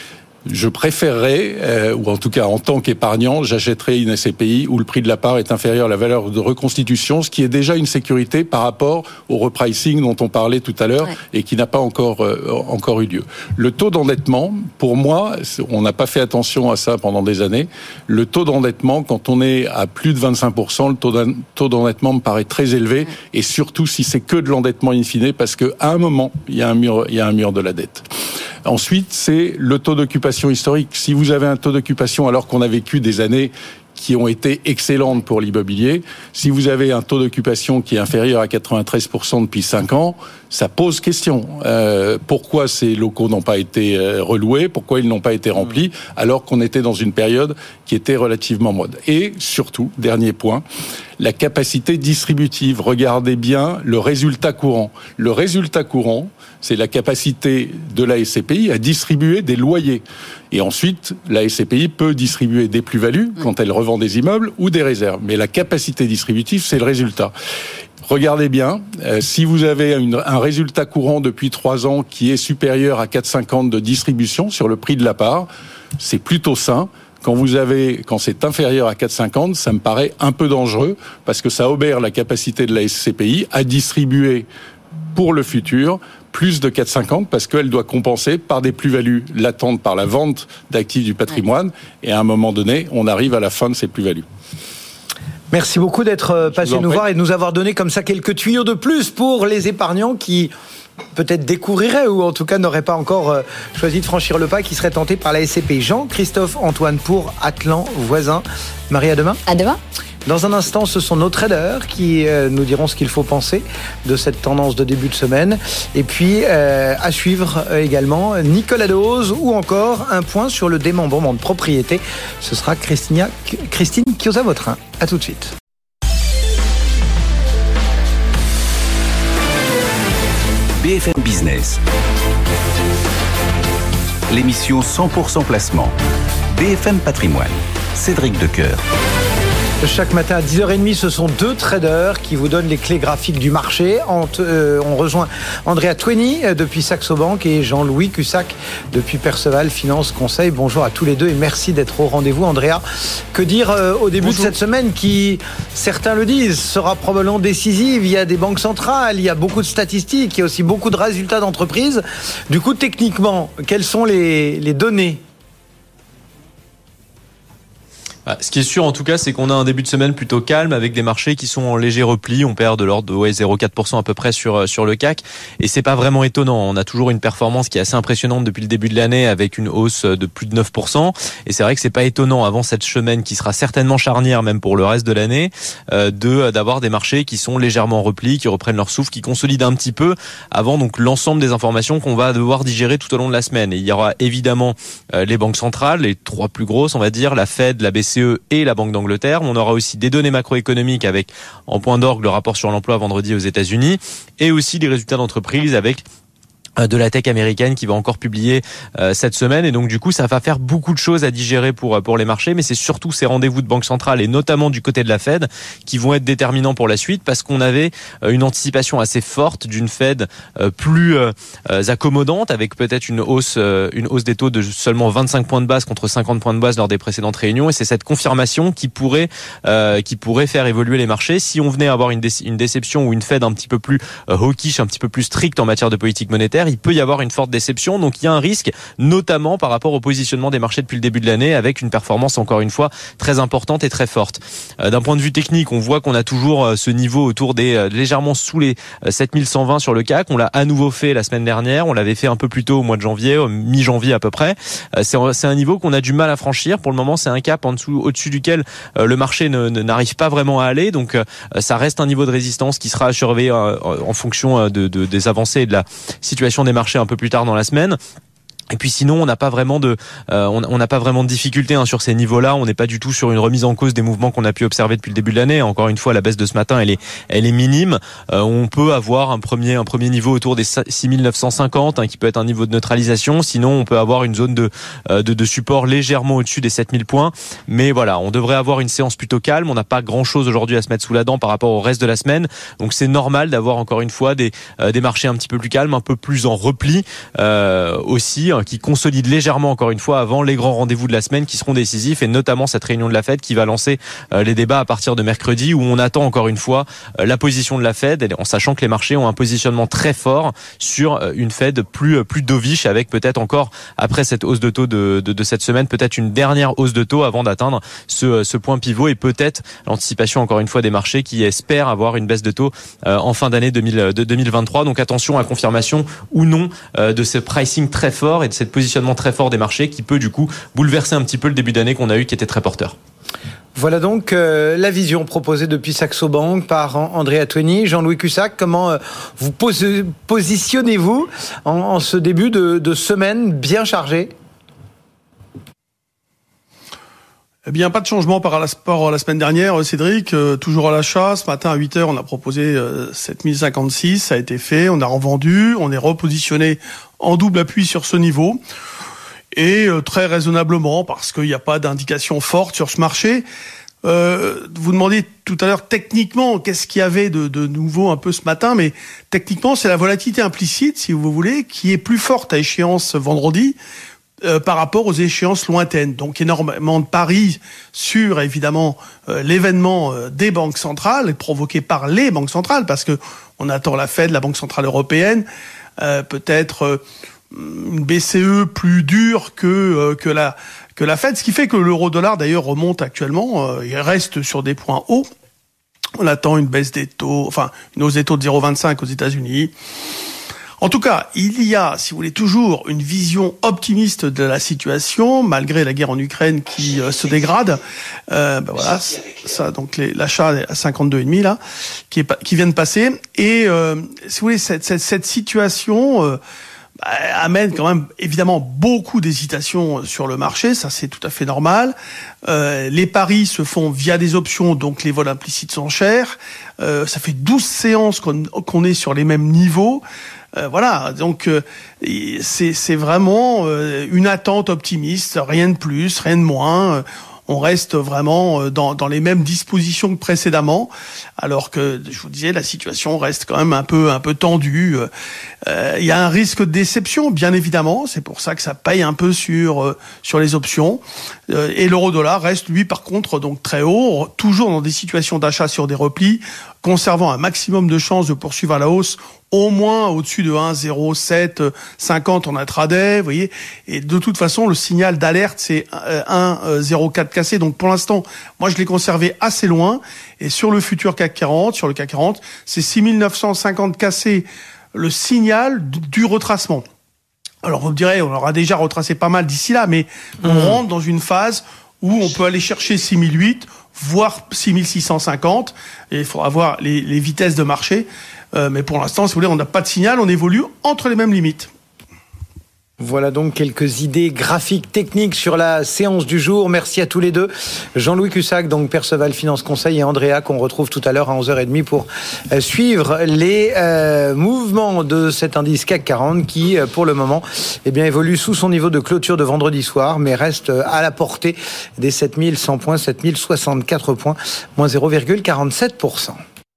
Je préférerais, ou en tout cas en tant qu'épargnant, j'achèterais une SCPI où le prix de la part est inférieur à la valeur de reconstitution, ce qui est déjà une sécurité par rapport au repricing dont on parlait tout à l'heure et qui n'a pas encore eu lieu. Le taux d'endettement, pour moi, on n'a pas fait attention à ça pendant des années. Le taux d'endettement, quand on est à plus de 25%, le taux d'endettement me paraît très élevé, et surtout si c'est que de l'endettement in fine, parce qu'à un moment, il y a un mur de la dette. Ensuite, c'est le taux d'occupation historique. Si vous avez un taux d'occupation alors qu'on a vécu des années qui ont été excellentes pour l'immobilier, si vous avez un taux d'occupation qui est inférieur à 93% depuis 5 ans, ça pose question. Pourquoi ces locaux n'ont pas été reloués ? Pourquoi ils n'ont pas été remplis alors qu'on était dans une période qui était relativement mode ? Et surtout, dernier point, la capacité distributive. Regardez bien le résultat courant. Le résultat courant, c'est la capacité de la SCPI à distribuer des loyers. Et ensuite, la SCPI peut distribuer des plus-values quand elle revend des immeubles ou des réserves. Mais la capacité distributive, c'est le résultat. Regardez bien, si vous avez un résultat courant depuis 3 ans qui est supérieur à 4,50 de distribution sur le prix de la part, c'est plutôt sain. Quand c'est inférieur à 4,50, ça me paraît un peu dangereux parce que ça obère la capacité de la SCPI à distribuer pour le futur plus de 4,50 parce qu'elle doit compenser par des plus-values latentes par la vente d'actifs du patrimoine. Et à un moment donné, on arrive à la fin de ces plus-values. Merci beaucoup d'être passé nous voir et de nous avoir donné comme ça quelques tuyaux de plus pour les épargnants qui peut-être découvriraient ou en tout cas n'auraient pas encore choisi de franchir le pas, qui seraient tentés par la SCPI. Jean-Christophe Antoine pour Atlan Voisin. Marie, à demain. À demain. Dans un instant, ce sont nos traders qui nous diront ce qu'il faut penser de cette tendance de début de semaine. Et puis, à suivre également, Nicolas Dose ou encore un point sur le démembrement de propriété. Ce sera Christine Chiosa-Vautrin. À tout de suite. BFM Business. L'émission 100% placement. BFM Patrimoine. Cédric Decoeur. Chaque matin à 10h30, ce sont deux traders qui vous donnent les clés graphiques du marché. On rejoint Andrea Twenny depuis Saxo Bank et Jean-Louis Cussac depuis Perceval Finance Conseil. Bonjour à tous les deux et merci d'être au rendez-vous. Andrea, que dire au début de cette semaine qui, certains le disent, sera probablement décisive. Il y a des banques centrales, il y a beaucoup de statistiques, il y a aussi beaucoup de résultats d'entreprises. Du coup, techniquement, quelles sont les données ? Ce qui est sûr en tout cas, c'est qu'on a un début de semaine plutôt calme avec des marchés qui sont en léger repli. On perd de l'ordre de 0,4% à peu près sur le CAC et c'est pas vraiment étonnant. On a toujours une performance qui est assez impressionnante depuis le début de l'année avec une hausse de plus de 9% et c'est vrai que c'est pas étonnant avant cette semaine qui sera certainement charnière même pour le reste de l'année d'avoir des marchés qui sont légèrement en repli, qui reprennent leur souffle, qui consolident un petit peu avant donc l'ensemble des informations qu'on va devoir digérer tout au long de la semaine. Et il y aura évidemment les banques centrales, les trois plus grosses on va dire, la Fed, la BCE et la Banque d'Angleterre. On aura aussi des données macroéconomiques avec en point d'orgue le rapport sur l'emploi vendredi aux États-Unis et aussi des résultats d'entreprise avec de la tech américaine qui va encore publier cette semaine et donc du coup ça va faire beaucoup de choses à digérer pour les marchés, mais c'est surtout ces rendez-vous de banque centrale et notamment du côté de la Fed qui vont être déterminants pour la suite parce qu'on avait une anticipation assez forte d'une Fed plus accommodante avec peut-être une hausse des taux de seulement 25 points de base contre 50 points de base lors des précédentes réunions et c'est cette confirmation qui pourrait faire évoluer les marchés. Si on venait à avoir une déception ou une Fed un petit peu plus hawkish, un petit peu plus stricte en matière de politique monétaire, il peut y avoir une forte déception. Donc il y a un risque, notamment par rapport au positionnement des marchés depuis le début de l'année, avec une performance encore une fois très importante et très forte. D'un point de vue technique, on voit qu'on a toujours ce niveau autour des légèrement sous les 7120 sur le CAC. On l'a à nouveau fait la semaine dernière. On l'avait fait un peu plus tôt au mois de janvier, mi-janvier à peu près. C'est un niveau qu'on a du mal à franchir. Pour le moment, c'est un cap au-dessus duquel le marché n'arrive pas vraiment à aller. Donc ça reste un niveau de résistance qui sera à surveiller en fonction des avancées et de la situation des marchés un peu plus tard dans la semaine. Et puis sinon, on n'a pas vraiment de difficultés sur ces niveaux-là. On n'est pas du tout sur une remise en cause des mouvements qu'on a pu observer depuis le début de l'année. Encore une fois, la baisse de ce matin, elle est minime. On peut avoir un premier niveau autour des 6950, qui peut être un niveau de neutralisation. Sinon, on peut avoir une zone de support légèrement au-dessus des 7000 points. Mais voilà, on devrait avoir une séance plutôt calme. On n'a pas grand-chose aujourd'hui à se mettre sous la dent par rapport au reste de la semaine. Donc c'est normal d'avoir encore une fois des marchés un petit peu plus calmes, un peu plus en repli aussi, qui consolide légèrement encore une fois avant les grands rendez-vous de la semaine qui seront décisifs et notamment cette réunion de la Fed qui va lancer les débats à partir de mercredi où on attend encore une fois la position de la Fed en sachant que les marchés ont un positionnement très fort sur une Fed plus dovish avec peut-être encore après cette hausse de taux de cette semaine peut-être une dernière hausse de taux avant d'atteindre ce point pivot et peut-être l'anticipation encore une fois des marchés qui espèrent avoir une baisse de taux en fin d'année 2023. Donc attention à confirmation ou non de ce pricing très fort et de ce positionnement très fort des marchés qui peut du coup bouleverser un petit peu le début d'année qu'on a eu qui était très porteur. Voilà donc la vision proposée depuis Saxo Bank par Andrea Twenny. Jean-Louis Cussac, comment vous positionnez-vous en ce début de semaine bien chargé ? Eh bien, pas de changement par rapport à la semaine dernière, Cédric. Toujours à l'achat. Ce matin, à 8h, on a proposé 7056. Ça a été fait. On a revendu. On est repositionné en double appui sur ce niveau. Et très raisonnablement, parce qu'il n'y a pas d'indication forte sur ce marché. Vous demandez tout à l'heure, techniquement, qu'est-ce qu'il y avait de nouveau un peu ce matin. Mais techniquement, c'est la volatilité implicite, si vous voulez, qui est plus forte à échéance vendredi. Par rapport aux échéances lointaines. Donc énormément de paris sur évidemment l'événement des banques centrales provoqué par les banques centrales parce que on attend la Fed, la Banque centrale européenne, peut-être une BCE plus dure que la Fed, ce qui fait que l'euro-dollar d'ailleurs remonte actuellement, il reste sur des points hauts. On attend une baisse des taux, une hausse des taux de 0,25 aux États-Unis. En tout cas, il y a, si vous voulez, toujours une vision optimiste de la situation, malgré la guerre en Ukraine qui se dégrade. Voilà, ça, donc l'achat à 52,5 là, qui vient de passer. Et si vous voulez, cette situation amène quand même évidemment beaucoup d'hésitation sur le marché, ça c'est tout à fait normal. Les paris se font via des options, donc les vols implicites sont chers. Ça fait 12 séances qu'on est sur les mêmes niveaux. Voilà, donc c'est vraiment une attente optimiste, rien de plus, rien de moins. on reste vraiment dans les mêmes dispositions que précédemment, alors que, je vous disais, la situation reste quand même un peu tendue. Il y a un risque de déception, bien évidemment, c'est pour ça que ça paye un peu sur les options. Et l'euro-dollar reste, lui, par contre, donc très haut, toujours dans des situations d'achat sur des replis, conservant un maximum de chances de poursuivre à la hausse, au moins au-dessus de 1,0750 en intraday, vous voyez. Et de toute façon, le signal d'alerte, c'est 1,04 cassé. Donc pour l'instant, moi je l'ai conservé assez loin. Et sur le futur CAC 40, sur le CAC 40, c'est 6950 cassé, le signal du retracement. Alors vous me direz, on aura déjà retracé pas mal d'ici là, mais on rentre dans une phase où on peut aller chercher 6008, voire 6650, et il faudra voir les vitesses de marché. Mais pour l'instant, si vous voulez, on n'a pas de signal, on évolue entre les mêmes limites. Voilà donc quelques idées graphiques, techniques sur la séance du jour. Merci à tous les deux. Jean-Louis Cussac, donc Perceval Finance Conseil, et Andrea, qu'on retrouve tout à l'heure à 11h30 pour suivre les mouvements de cet indice CAC 40 qui, pour le moment, évolue sous son niveau de clôture de vendredi soir, mais reste à la portée des 7100 points, 7064 points, moins 0,47%.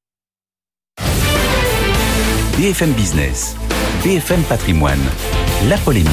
BFM Business, BFM Patrimoine, la polémique.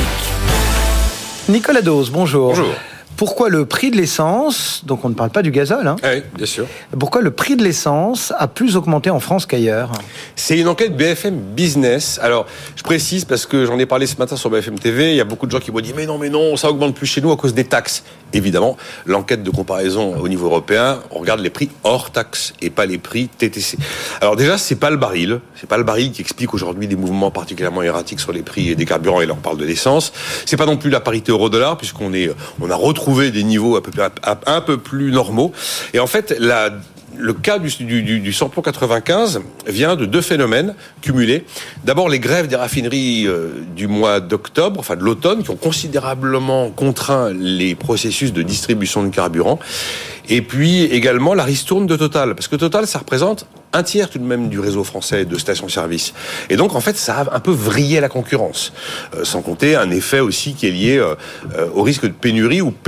Nicolas Dose, bonjour. Bonjour. Pourquoi le prix de l'essence, donc on ne parle pas du gazole, Oui, bien sûr. Pourquoi le prix de l'essence a plus augmenté en France qu'ailleurs ? C'est une enquête BFM Business. Alors, je précise parce que j'en ai parlé ce matin sur BFM TV, il y a beaucoup de gens qui m'ont dit mais non, ça augmente plus chez nous à cause des taxes. Évidemment, l'enquête de comparaison au niveau européen, on regarde les prix hors taxes et pas les prix TTC. Alors déjà, c'est pas le baril qui explique aujourd'hui des mouvements particulièrement erratiques sur les prix des carburants, et là on parle de l'essence. C'est pas non plus la parité euro-dollar puisqu'on a retrouvé des niveaux un peu plus normaux. Et en fait, le cas du samplon 95 vient de deux phénomènes cumulés. D'abord, les grèves des raffineries du mois d'octobre, enfin de l'automne, qui ont considérablement contraint les processus de distribution de carburant. Et puis également la ristourne de Total, parce que Total, ça représente un tiers tout de même du réseau français de stations-service. Et donc, en fait, ça a un peu vrillé la concurrence. Sans compter un effet aussi qui est lié au risque de pénurie, ou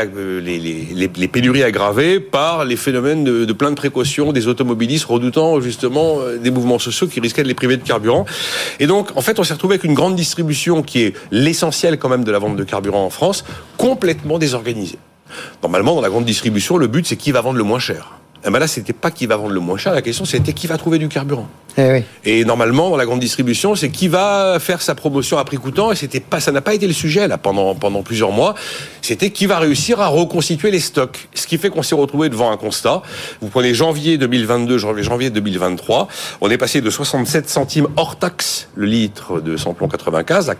les pénuries aggravées par les phénomènes de plein de précautions des automobilistes redoutant justement des mouvements sociaux qui risquaient de les priver de carburant. Et donc, en fait, on s'est retrouvé avec une grande distribution qui est l'essentiel quand même de la vente de carburant en France, complètement désorganisée. Normalement, dans la grande distribution, le but, c'est qui va vendre le moins cher. Et là, c'était pas qui va vendre le moins cher, la question, c'était qui va trouver du carburant. Oui. Et normalement, dans la grande distribution, c'est qui va faire sa promotion à prix coûtant, et ça n'a pas été le sujet, là, pendant plusieurs mois. C'était qui va réussir à reconstituer les stocks. Ce qui fait qu'on s'est retrouvé devant un constat. Vous prenez janvier 2022, janvier 2023, on est passé de 67 centimes hors taxe, le litre de samplon 95, à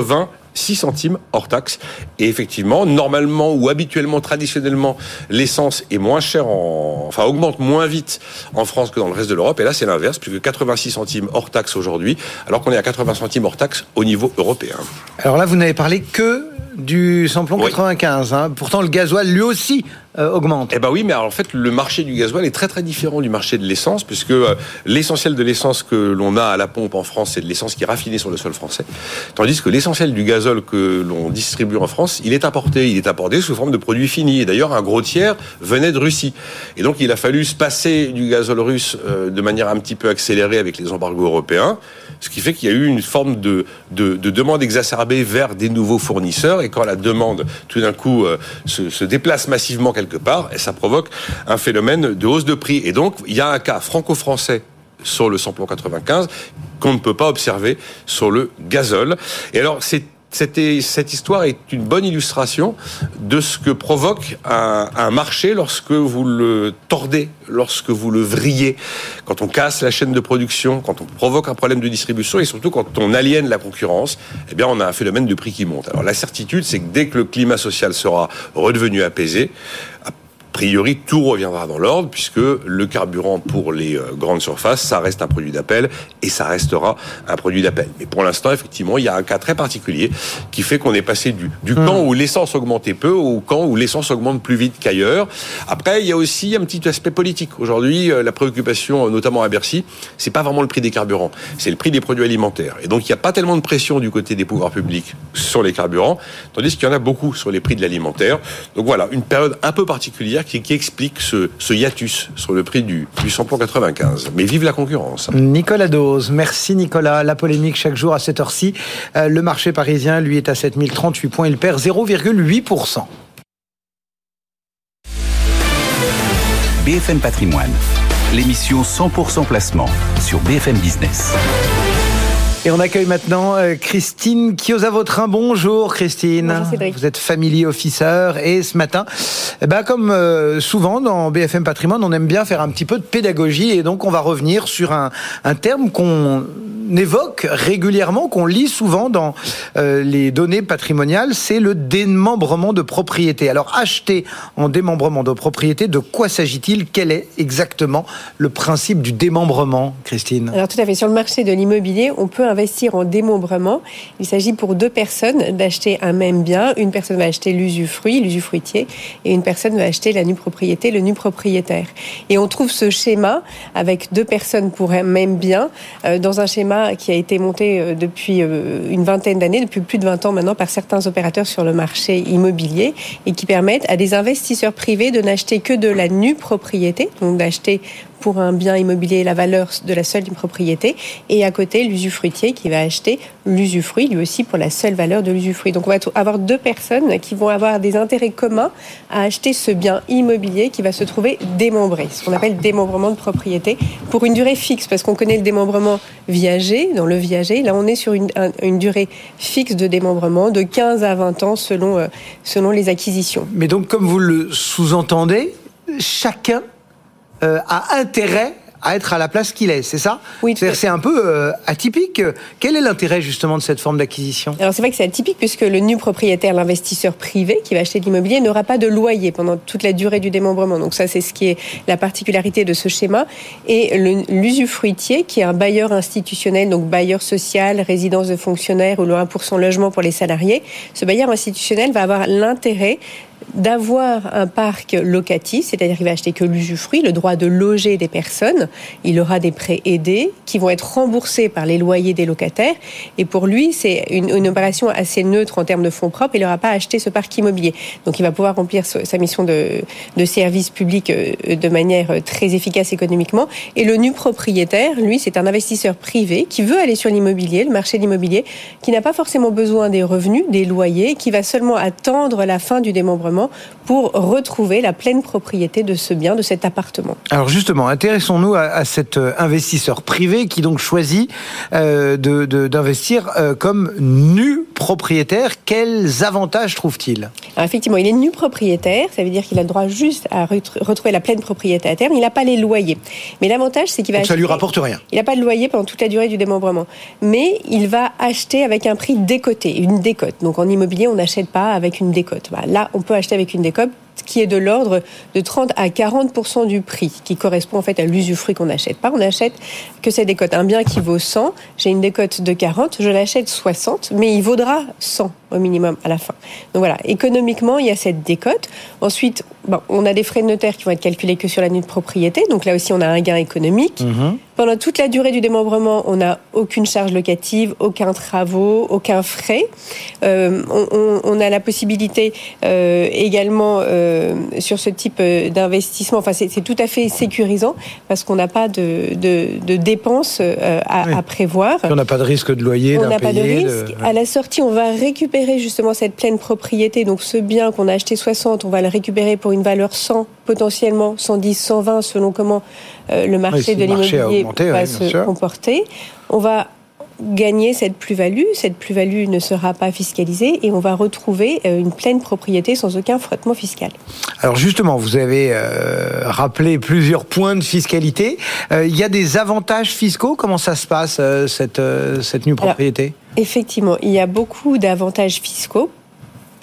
86 centimes hors taxe. Et effectivement, normalement ou habituellement, traditionnellement, l'essence est moins chère augmente moins vite en France que dans le reste de l'Europe. Et là, c'est l'inverse, puisque 86 centimes hors taxe aujourd'hui, alors qu'on est à 80 centimes hors taxe au niveau européen. Alors là, vous n'avez parlé que du samplon 95. Pourtant, le gasoil, lui aussi, augmente. Eh ben oui, mais alors, en fait, le marché du gasoil est très très différent du marché de l'essence, puisque l'essentiel de l'essence que l'on a à la pompe en France, c'est de l'essence qui est raffinée sur le sol français. Tandis que l'essentiel du gazole que l'on distribue en France, il est importé. Il est importé sous forme de produits finis. Et d'ailleurs, un gros tiers venait de Russie. Et donc, il a fallu se passer du gazole russe de manière un petit peu accélérée avec les embargos européens. Ce qui fait qu'il y a eu une forme de demande exacerbée vers des nouveaux fournisseurs. Et quand la demande, tout d'un coup, se déplace massivement quelque part, et ça provoque un phénomène de hausse de prix. Et donc, il y a un cas franco-français sur le samplon 95 qu'on ne peut pas observer sur le gazole. Et alors, cette histoire est une bonne illustration de ce que provoque un marché lorsque vous le tordez, lorsque vous le vrillez, quand on casse la chaîne de production, quand on provoque un problème de distribution et surtout quand on aliène la concurrence, eh bien on a un phénomène de prix qui monte. Alors la certitude, c'est que dès que le climat social sera redevenu apaisé, priori, tout reviendra dans l'ordre, puisque le carburant pour les grandes surfaces, ça reste un produit d'appel, et ça restera un produit d'appel. Mais pour l'instant, effectivement, il y a un cas très particulier qui fait qu'on est passé du camp où l'essence augmentait peu au camp où l'essence augmente plus vite qu'ailleurs. Après, il y a aussi un petit aspect politique. Aujourd'hui, la préoccupation, notamment à Bercy, c'est pas vraiment le prix des carburants, c'est le prix des produits alimentaires. Et donc, il n'y a pas tellement de pression du côté des pouvoirs publics sur les carburants, tandis qu'il y en a beaucoup sur les prix de l'alimentaire. Donc voilà, une période un peu particulière qui explique ce hiatus sur le prix du samplon 95. Mais vive la concurrence. Nicolas Dose, merci Nicolas. La polémique chaque jour à cette heure-ci. Le marché parisien, lui, est à 7038 points. Il perd 0,8%. BFM Patrimoine, l'émission 100% placement sur BFM Business. Et on accueille maintenant Christine Chiozza-Vautrin. Bonjour Christine. Bonjour Cédric. Vous êtes family officer et ce matin, comme souvent dans BFM Patrimoine, on aime bien faire un petit peu de pédagogie et donc on va revenir sur un terme qu'on évoque régulièrement, qu'on lit souvent dans les données patrimoniales, c'est le démembrement de propriété. Alors acheter en démembrement de propriété, de quoi s'agit-il ? Quel est exactement le principe du démembrement, Christine ? Alors tout à fait, sur le marché de l'immobilier, on peut investir en démembrement. Il s'agit pour deux personnes d'acheter un même bien. Une personne va acheter l'usufruitier, et une personne va acheter la nue propriété, le nu propriétaire. Et on trouve ce schéma avec deux personnes pour un même bien dans un schéma qui a été monté depuis une vingtaine d'années, depuis plus de 20 ans maintenant, par certains opérateurs sur le marché immobilier et qui permettent à des investisseurs privés de n'acheter que de la nue propriété, donc d'acheter pour un bien immobilier la valeur de la seule propriété, et à côté l'usufruitier qui va acheter l'usufruit lui aussi pour la seule valeur de l'usufruit. Donc on va avoir deux personnes qui vont avoir des intérêts communs à acheter ce bien immobilier qui va se trouver démembré, ce qu'on appelle démembrement de propriété, pour une durée fixe, parce qu'on connaît le démembrement viager, dans le viager, là on est sur une durée fixe de démembrement de 15 à 20 ans selon les acquisitions. Mais donc comme vous le sous-entendez, chacun a intérêt à être à la place qu'il est, c'est ça ? Oui. C'est un peu atypique. Quel est l'intérêt justement de cette forme d'acquisition ? Alors c'est vrai que c'est atypique puisque le nu propriétaire, l'investisseur privé qui va acheter de l'immobilier, n'aura pas de loyer pendant toute la durée du démembrement. Donc ça, c'est ce qui est la particularité de ce schéma. Et l'usufruitier, qui est un bailleur institutionnel, donc bailleur social, résidence de fonctionnaires ou le 1% logement pour les salariés, ce bailleur institutionnel va avoir l'intérêt d'avoir un parc locatif, c'est-à-dire qu'il va acheter que l'usufruit, le droit de loger des personnes. Il aura des prêts aidés qui vont être remboursés par les loyers des locataires. Et pour lui, c'est une opération assez neutre en termes de fonds propres. Il n'aura pas à acheter ce parc immobilier. Donc il va pouvoir remplir sa mission de service public de manière très efficace économiquement. Et le nu propriétaire, lui, c'est un investisseur privé qui veut aller sur l'immobilier, le marché de l'immobilier, qui n'a pas forcément besoin des revenus, des loyers, qui va seulement attendre la fin du démembrement pour retrouver la pleine propriété de ce bien, de cet appartement. Alors justement, intéressons-nous à cet investisseur privé qui donc choisit d'investir comme nu propriétaire. Quels avantages trouve-t-il ? Alors effectivement, il est nu propriétaire, ça veut dire qu'il a le droit juste à retrouver la pleine propriété à terme. Il n'a pas les loyers. Mais l'avantage, c'est qu'il va ça lui rapporte rien. Il n'a pas de loyer pendant toute la durée du démembrement. Mais il va acheter avec un prix décoté, une décote. Donc en immobilier, on n'achète pas avec une décote. Là, on peut acheter avec une décote qui est de l'ordre de 30 à 40% du prix, qui correspond en fait à l'usufruit qu'on n'achète pas. On n'achète que cette décote. Un bien qui vaut 100, j'ai une décote de 40, je l'achète 60, mais il vaudra 100 au minimum à la fin. Donc voilà, économiquement, il y a cette décote. Ensuite, on a des frais de notaire qui vont être calculés que sur la nue de propriété, donc là aussi on a un gain économique. Pendant toute la durée du démembrement, on n'a aucune charge locative, aucun travaux, aucun frais. On a la possibilité également sur ce type d'investissement, enfin c'est tout à fait sécurisant parce qu'on n'a pas de dépenses à prévoir. Et on n'a pas de risque de loyer, on n'a pas de risque. À la sortie, on va récupérer justement cette pleine propriété. Donc ce bien qu'on a acheté 60, on va le récupérer pour une valeur 100, potentiellement 110, 120 selon comment le marché de l'immobilier va se comporter. On va gagner cette plus-value. Cette plus-value ne sera pas fiscalisée et on va retrouver une pleine propriété sans aucun frottement fiscal. Alors justement, vous avez rappelé plusieurs points de fiscalité. Il y a des avantages fiscaux. Comment ça se passe, cette nue propriété ? Alors, effectivement, il y a beaucoup d'avantages fiscaux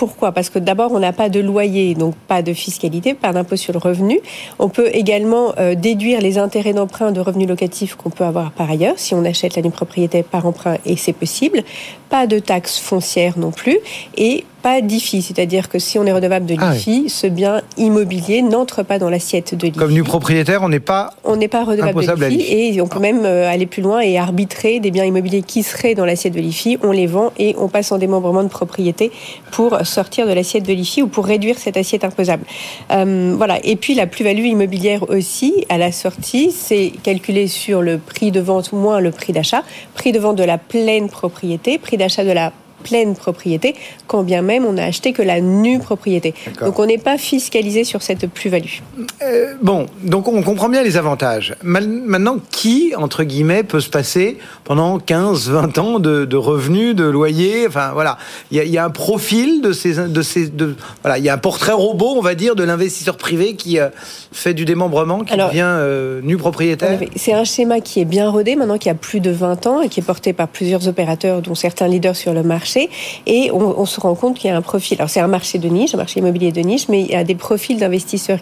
Pourquoi ? Parce que d'abord, on n'a pas de loyer, donc pas de fiscalité, pas d'impôt sur le revenu. On peut également déduire les intérêts d'emprunt de revenus locatifs qu'on peut avoir par ailleurs, si on achète la nue propriété par emprunt, et c'est possible. Pas de taxes foncières non plus, et pas d'IFI, c'est-à-dire que si on est redevable de l'IFI, ce bien immobilier n'entre pas dans l'assiette de l'IFI. Comme nu propriétaire, on n'est pas redevable de l'IFI, et on peut même aller plus loin et arbitrer des biens immobiliers qui seraient dans l'assiette de l'IFI, on les vend et on passe en démembrement de propriété pour sortir de l'assiette de l'IFI ou pour réduire cette assiette imposable. Voilà. Et puis la plus-value immobilière aussi, à la sortie, c'est calculé sur le prix de vente moins le prix d'achat, prix de vente de la pleine propriété, prix d'achat de la pleine propriété, quand bien même on n'a acheté que la nue propriété. D'accord. Donc on n'est pas fiscalisé sur cette plus-value. Bon, donc on comprend bien les avantages. Maintenant, qui, entre guillemets, peut se passer pendant 15-20 ans de revenus, de loyers, enfin voilà. Il y a un profil voilà, il y a un portrait robot, on va dire, de l'investisseur privé qui fait du démembrement, qui devient nu propriétaire. C'est un schéma qui est bien rodé maintenant, qui a plus de 20 ans et qui est porté par plusieurs opérateurs, dont certains leaders sur le marché. Et on se rend compte qu'il y a un profil. Alors c'est un marché de niche, un marché immobilier de niche, mais il y a des profils d'investisseurs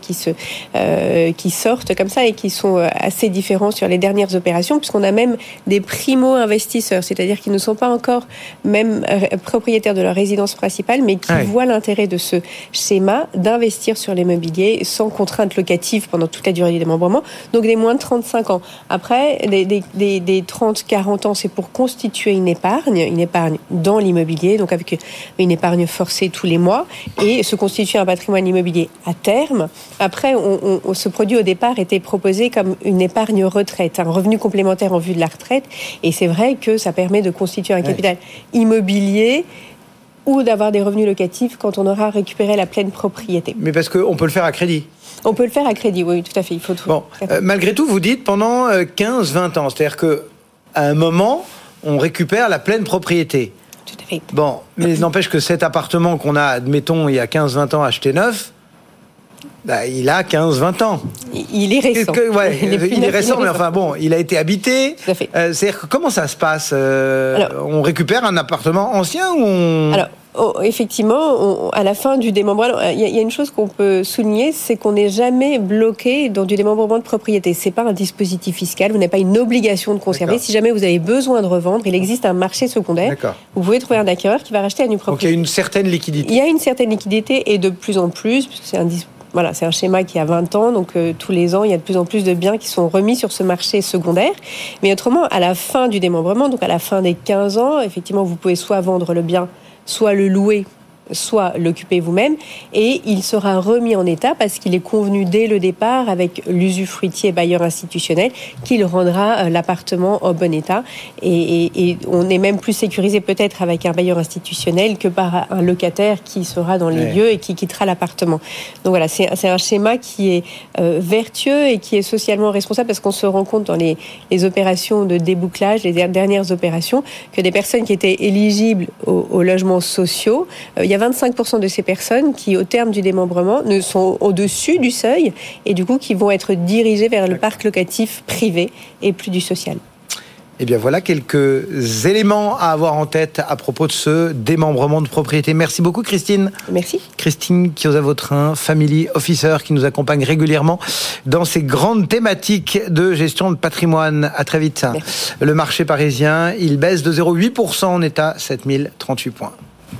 qui sortent comme ça et qui sont assez différents sur les dernières opérations, puisqu'on a même des primo-investisseurs, c'est-à-dire qui ne sont pas encore même propriétaires de leur résidence principale, mais qui voient l'intérêt de ce schéma d'investir sur l'immobilier sans contrainte locative pendant toute la durée du démembrement. Donc des moins de 35 ans. Après, des 30-40 ans, c'est pour constituer une épargne dans l'immobilier, donc avec une épargne forcée tous les mois, et se constituer un patrimoine immobilier à terme. Après, ce produit au départ était proposé comme une épargne retraite, un revenu complémentaire en vue de la retraite, et c'est vrai que ça permet de constituer un capital immobilier ou d'avoir des revenus locatifs quand on aura récupéré la pleine propriété. Mais parce qu'on peut le faire à crédit. On peut le faire à crédit, oui, tout à fait. Il faut tout. Bon, malgré tout, vous dites pendant 15-20 ans, c'est-à-dire qu'à un moment, on récupère la pleine propriété. Tout à fait. Bon, mais n'empêche que cet appartement qu'on a, admettons, il y a 15-20 ans acheté neuf, il a 15-20 ans. Il est récent. Il est récent, mais enfin bon, il a été habité. Tout à fait. C'est-à-dire que comment ça se passe on récupère un appartement ancien ou on... Alors, effectivement, à la fin du démembrement, il y a une chose qu'on peut souligner, c'est qu'on n'est jamais bloqué dans du démembrement de propriété. C'est pas un dispositif fiscal, vous n'avez pas une obligation de conserver. D'accord. Si jamais vous avez besoin de revendre, il existe un marché secondaire. D'accord. Vous pouvez trouver un acquéreur qui va racheter la nue propriété. Donc il y a une certaine liquidité. Il y a une certaine liquidité, et de plus en plus, puisque c'est un schéma qui a 20 ans, donc tous les ans, il y a de plus en plus de biens qui sont remis sur ce marché secondaire. Mais autrement, à la fin du démembrement, donc à la fin des 15 ans, effectivement, vous pouvez soit vendre le bien, soit le louer, soit l'occuper vous-même, et il sera remis en état parce qu'il est convenu dès le départ avec l'usufruitier bailleur institutionnel qu'il rendra l'appartement en bon état, et on est même plus sécurisé peut-être avec un bailleur institutionnel que par un locataire qui sera dans les lieux et qui quittera l'appartement. Donc voilà, c'est un schéma qui est vertueux et qui est socialement responsable, parce qu'on se rend compte dans les opérations de débouclage, les dernières opérations, que des personnes qui étaient éligibles aux logements sociaux, il y a 25% de ces personnes qui, au terme du démembrement, ne sont au-dessus du seuil, et du coup qui vont être dirigées vers le parc locatif privé et plus du social. Eh bien voilà quelques éléments à avoir en tête à propos de ce démembrement de propriété. Merci beaucoup Christine. Merci. Christine Chiozza-Vautrin, Family Officer, qui nous accompagne régulièrement dans ces grandes thématiques de gestion de patrimoine. À très vite. Merci. Le marché parisien, il baisse de 0,8%, on est à 7038 points.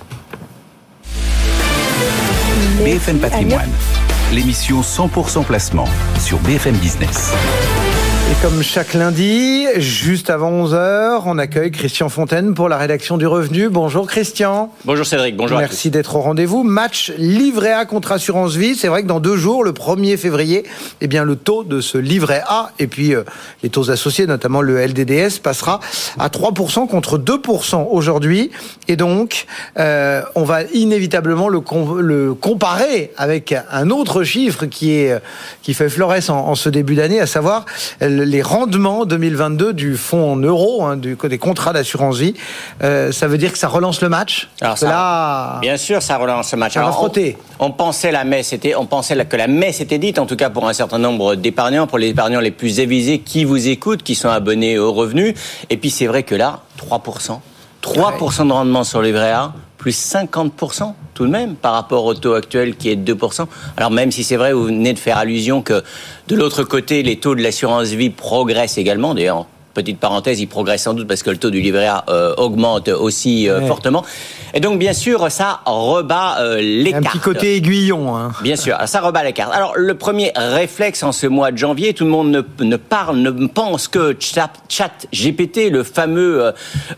BFM Patrimoine, l'émission 100% placement sur BFM Business. Et comme chaque lundi, juste avant 11h, on accueille Christian Fontaine pour la rédaction du Revenu. Bonjour Christian. Bonjour Cédric, bonjour à tous. Merci d'être au rendez-vous. Match livret A contre assurance vie. C'est vrai que dans 2 jours, le 1er février, eh bien, le taux de ce livret A et puis les taux associés, notamment le LDDS, passera à 3% contre 2% aujourd'hui. Et donc, on va inévitablement le comparer avec un autre chiffre qui fait florès en ce début d'année, à savoir les rendements 2022 du fonds en euros, des contrats d'assurance vie. Ça veut dire que ça relance le match. Alors bien sûr, ça relance le match. Ça va frotter. On pensait que la messe était dite, en tout cas pour un certain nombre d'épargnants, pour les épargnants les plus avisés qui vous écoutent, qui sont abonnés au Revenu. Et puis c'est vrai que là, 3% de rendement sur le livret A, plus 50% tout de même par rapport au taux actuel qui est de 2%. Alors même si c'est vrai, vous venez de faire allusion que de l'autre côté, les taux de l'assurance vie progressent également. D'ailleurs, petite parenthèse, ils progressent sans doute parce que le taux du livret A augmente aussi fortement. Et donc, bien sûr, ça rebat les cartes. Un petit côté aiguillon. Hein. Bien sûr, ça rebat les cartes. Alors, le premier réflexe en ce mois de janvier, tout le monde ne pense que ChatGPT, le fameux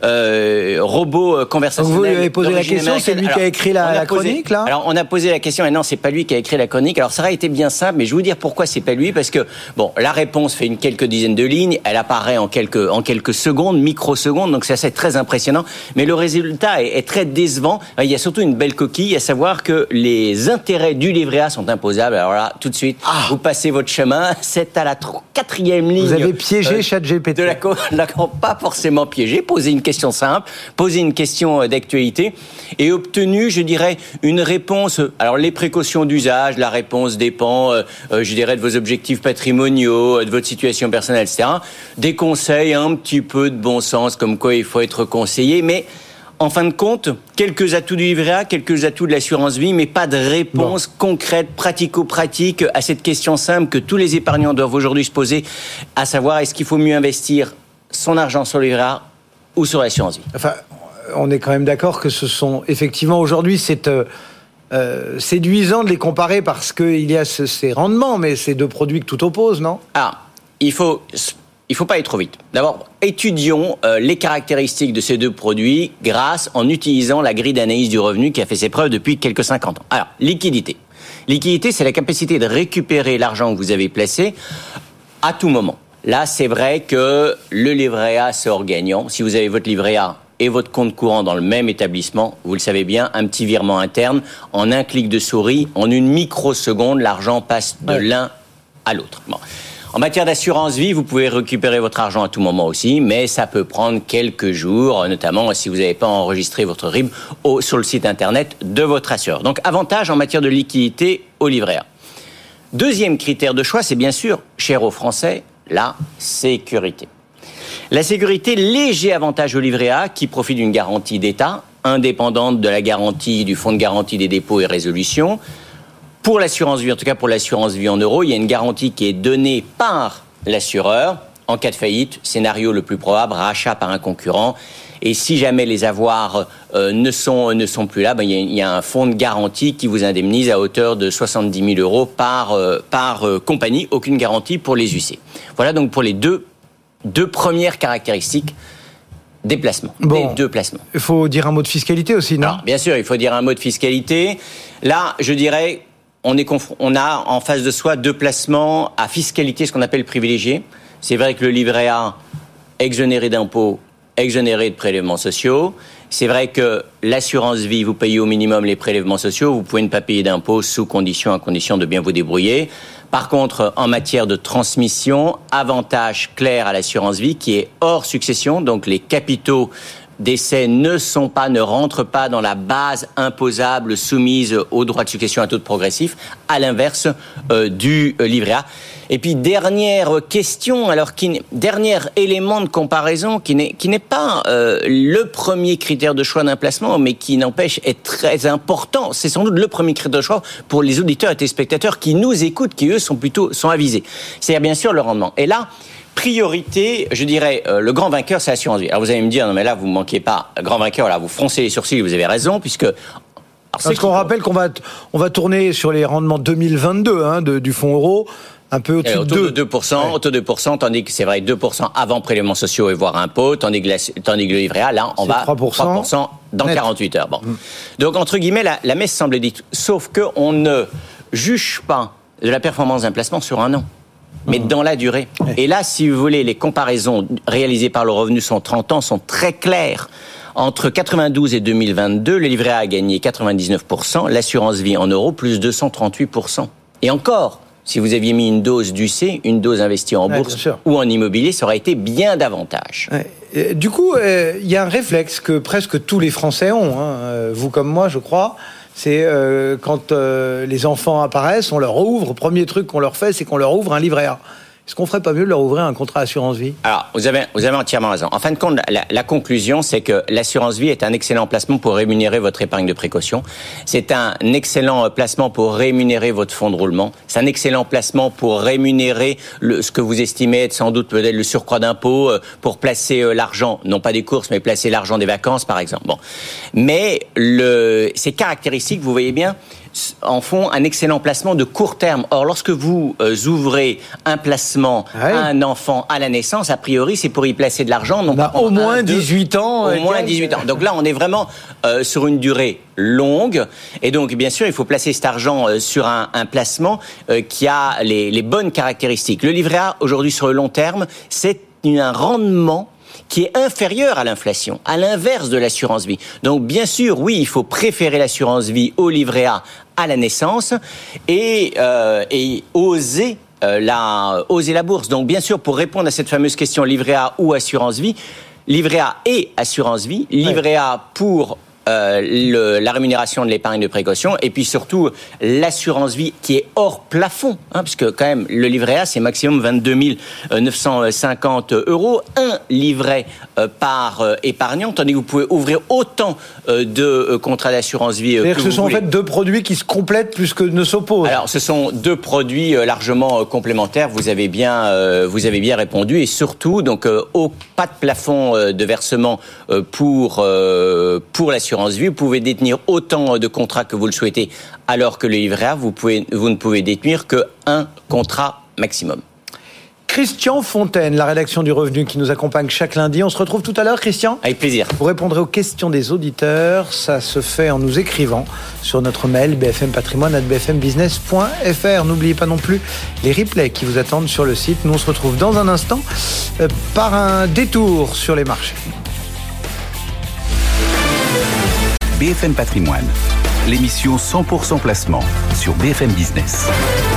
robot conversationnel. Donc vous lui avez posé la question, c'est lui qui a écrit la chronique, là ? Alors, on a posé la question, et non, c'est pas lui qui a écrit la chronique. Alors, ça aurait été bien simple, mais je vais vous dire pourquoi c'est pas lui, parce que, bon, la réponse fait quelques dizaines de lignes, elle apparaît en quelques secondes, microsecondes, donc c'est très impressionnant, mais le résultat est très décevant. Il y a surtout une belle coquille, à savoir que les intérêts du livret A sont imposables. Alors là, tout de suite, vous passez votre chemin, c'est à la 4e ligne. Vous avez piégé ChatGPT. Pas forcément piégé, posez une question simple, posez une question d'actualité, et obtenu, je dirais, une réponse. Alors les précautions d'usage, la réponse dépend, je dirais, de vos objectifs patrimoniaux, de votre situation personnelle, etc. Des conseils, un petit peu de bon sens, comme quoi il faut être conseillé, mais en fin de compte, quelques atouts du livret A, quelques atouts de l'assurance vie, mais pas de réponse concrète, pratico-pratique à cette question simple que tous les épargnants doivent aujourd'hui se poser, à savoir, est-ce qu'il faut mieux investir son argent sur le livret A ou sur l'assurance vie ? Enfin, on est quand même d'accord que ce sont, effectivement, aujourd'hui, c'est séduisant de les comparer parce qu'il y a ces rendements, mais c'est deux produits que tout oppose, non ? Ah, il faut pas aller trop vite. D'abord, étudions les caractéristiques de ces deux produits en utilisant la grille d'analyse du revenu qui a fait ses preuves depuis quelques 50 ans. Alors, liquidité. Liquidité, c'est la capacité de récupérer l'argent que vous avez placé à tout moment. Là, c'est vrai que le livret A sort gagnant. Si vous avez votre livret A et votre compte courant dans le même établissement, vous le savez bien, un petit virement interne, en un clic de souris, en une microseconde, l'argent passe de l'un à l'autre. Bon. En matière d'assurance vie, vous pouvez récupérer votre argent à tout moment aussi, mais ça peut prendre quelques jours, notamment si vous n'avez pas enregistré votre RIB sur le site internet de votre assureur. Donc, avantage en matière de liquidité au livret A. Deuxième critère de choix, c'est bien sûr, cher aux Français, la sécurité. La sécurité, léger avantage au livret A qui profite d'une garantie d'État, indépendante de la garantie du Fonds de garantie des dépôts et résolutions. Pour l'assurance vie, en tout cas pour l'assurance vie en euros, il y a une garantie qui est donnée par l'assureur en cas de faillite, scénario le plus probable, rachat par un concurrent. Et si jamais les avoirs ne sont plus là, il y a un fonds de garantie qui vous indemnise à hauteur de 70 000 euros par compagnie, aucune garantie pour les UC. Voilà donc pour les deux premières caractéristiques des placements, des deux placements. Il faut dire un mot de fiscalité aussi, non ? Alors, bien sûr, il faut dire un mot de fiscalité. Là, je dirais, on a en face de soi deux placements à fiscalité, ce qu'on appelle privilégié. C'est vrai que le livret A, exonéré d'impôts, exonéré de prélèvements sociaux. C'est vrai que l'assurance vie, vous payez au minimum les prélèvements sociaux, vous pouvez ne pas payer d'impôts à condition de bien vous débrouiller. Par contre, en matière de transmission, avantage clair à l'assurance vie qui est hors succession, donc les capitaux décès ne rentrent pas dans la base imposable soumise au droit de succession à taux progressif, à l'inverse du livret A. Et puis dernière question, dernier élément de comparaison qui n'est pas le premier critère de choix d'un placement, mais qui n'empêche est très important. C'est sans doute le premier critère de choix pour les auditeurs et téléspectateurs qui nous écoutent, qui eux sont avisés. C'est bien sûr le rendement. Et là, priorité, je dirais, le grand vainqueur, c'est l'assurance vie. Alors vous allez me dire, non mais là, vous ne manquez pas. Grand vainqueur, là, vous froncez les sourcils, vous avez raison, puisque... Parce qu'on rappelle qu'on va tourner sur les rendements 2022 du fonds euro, un peu au-dessus de 2%. Autour de 2%, tandis que c'est vrai, 2% avant prélèvements sociaux et voire impôts, tandis que le livret A, là, on va 3% dans net. 48 heures. Bon. Donc, entre guillemets, la messe semble dite. Sauf qu'on ne juge pas de la performance d'un placement sur un an, mais dans la durée. Et là, si vous voulez, les comparaisons réalisées par le revenu sur 30 ans sont très claires. Entre 92 et 2022, le livret A a gagné 99%, l'assurance vie en euros plus 238%. Et encore, si vous aviez mis une dose d'UC, une dose investie en bourse ou en immobilier, ça aurait été bien davantage. Du coup, il y a un réflexe que presque tous les Français ont, vous comme moi, je crois. C'est quand les enfants apparaissent, on leur ouvre. Premier truc qu'on leur fait, c'est qu'on leur ouvre un livret A. est-ce qu'on ferait pas mieux de leur ouvrir un contrat assurance vie? Alors, vous avez entièrement raison. En fin de compte, la conclusion, c'est que l'assurance vie est un excellent placement pour rémunérer votre épargne de précaution. C'est un excellent placement pour rémunérer votre fonds de roulement. C'est un excellent placement pour rémunérer ce que vous estimez être sans doute peut-être le surcroît d'impôt, pour placer l'argent, non pas des courses, mais placer l'argent des vacances, par exemple. Bon. Mais ces caractéristiques, vous voyez bien, en font un excellent placement de court terme. Or, lorsque vous ouvrez un placement à un enfant à la naissance, a priori, c'est pour y placer de l'argent. Non pas au moins 18 ans. Au moins 18 ans. Donc là, on est vraiment sur une durée longue. Et donc, bien sûr, il faut placer cet argent sur un placement qui a les bonnes caractéristiques. Le livret A, aujourd'hui, sur le long terme, c'est un rendement qui est inférieur à l'inflation, à l'inverse de l'assurance vie. Donc, bien sûr, oui, il faut préférer l'assurance vie au livret A à la naissance et oser la bourse. Donc, bien sûr, pour répondre à cette fameuse question livret A ou assurance vie, livret A et assurance vie, livret A pour la rémunération de l'épargne de précaution et puis surtout l'assurance vie qui est hors plafond, puisque quand même le livret A c'est maximum 22 950 €, un livret par épargnant, tandis que vous pouvez ouvrir autant de contrats d'assurance vie que ce sont en fait deux produits qui se complètent plus que ne s'opposent. Alors ce sont deux produits largement complémentaires, vous avez bien répondu, et surtout donc pas de plafond de versement pour l'assurance vie. Vous pouvez détenir autant de contrats que vous le souhaitez, alors que le livret A, vous ne pouvez détenir qu'un contrat maximum. Christian Fontaine, la rédaction du Revenu qui nous accompagne chaque lundi. On se retrouve tout à l'heure, Christian. Avec plaisir. Vous répondrez aux questions des auditeurs. Ça se fait en nous écrivant sur notre mail bfmpatrimoine@bfmbusiness.fr. N'oubliez pas non plus les replays qui vous attendent sur le site. Nous, on se retrouve dans un instant par un détour sur les marchés. BFM Patrimoine, l'émission 100% placement sur BFM Business.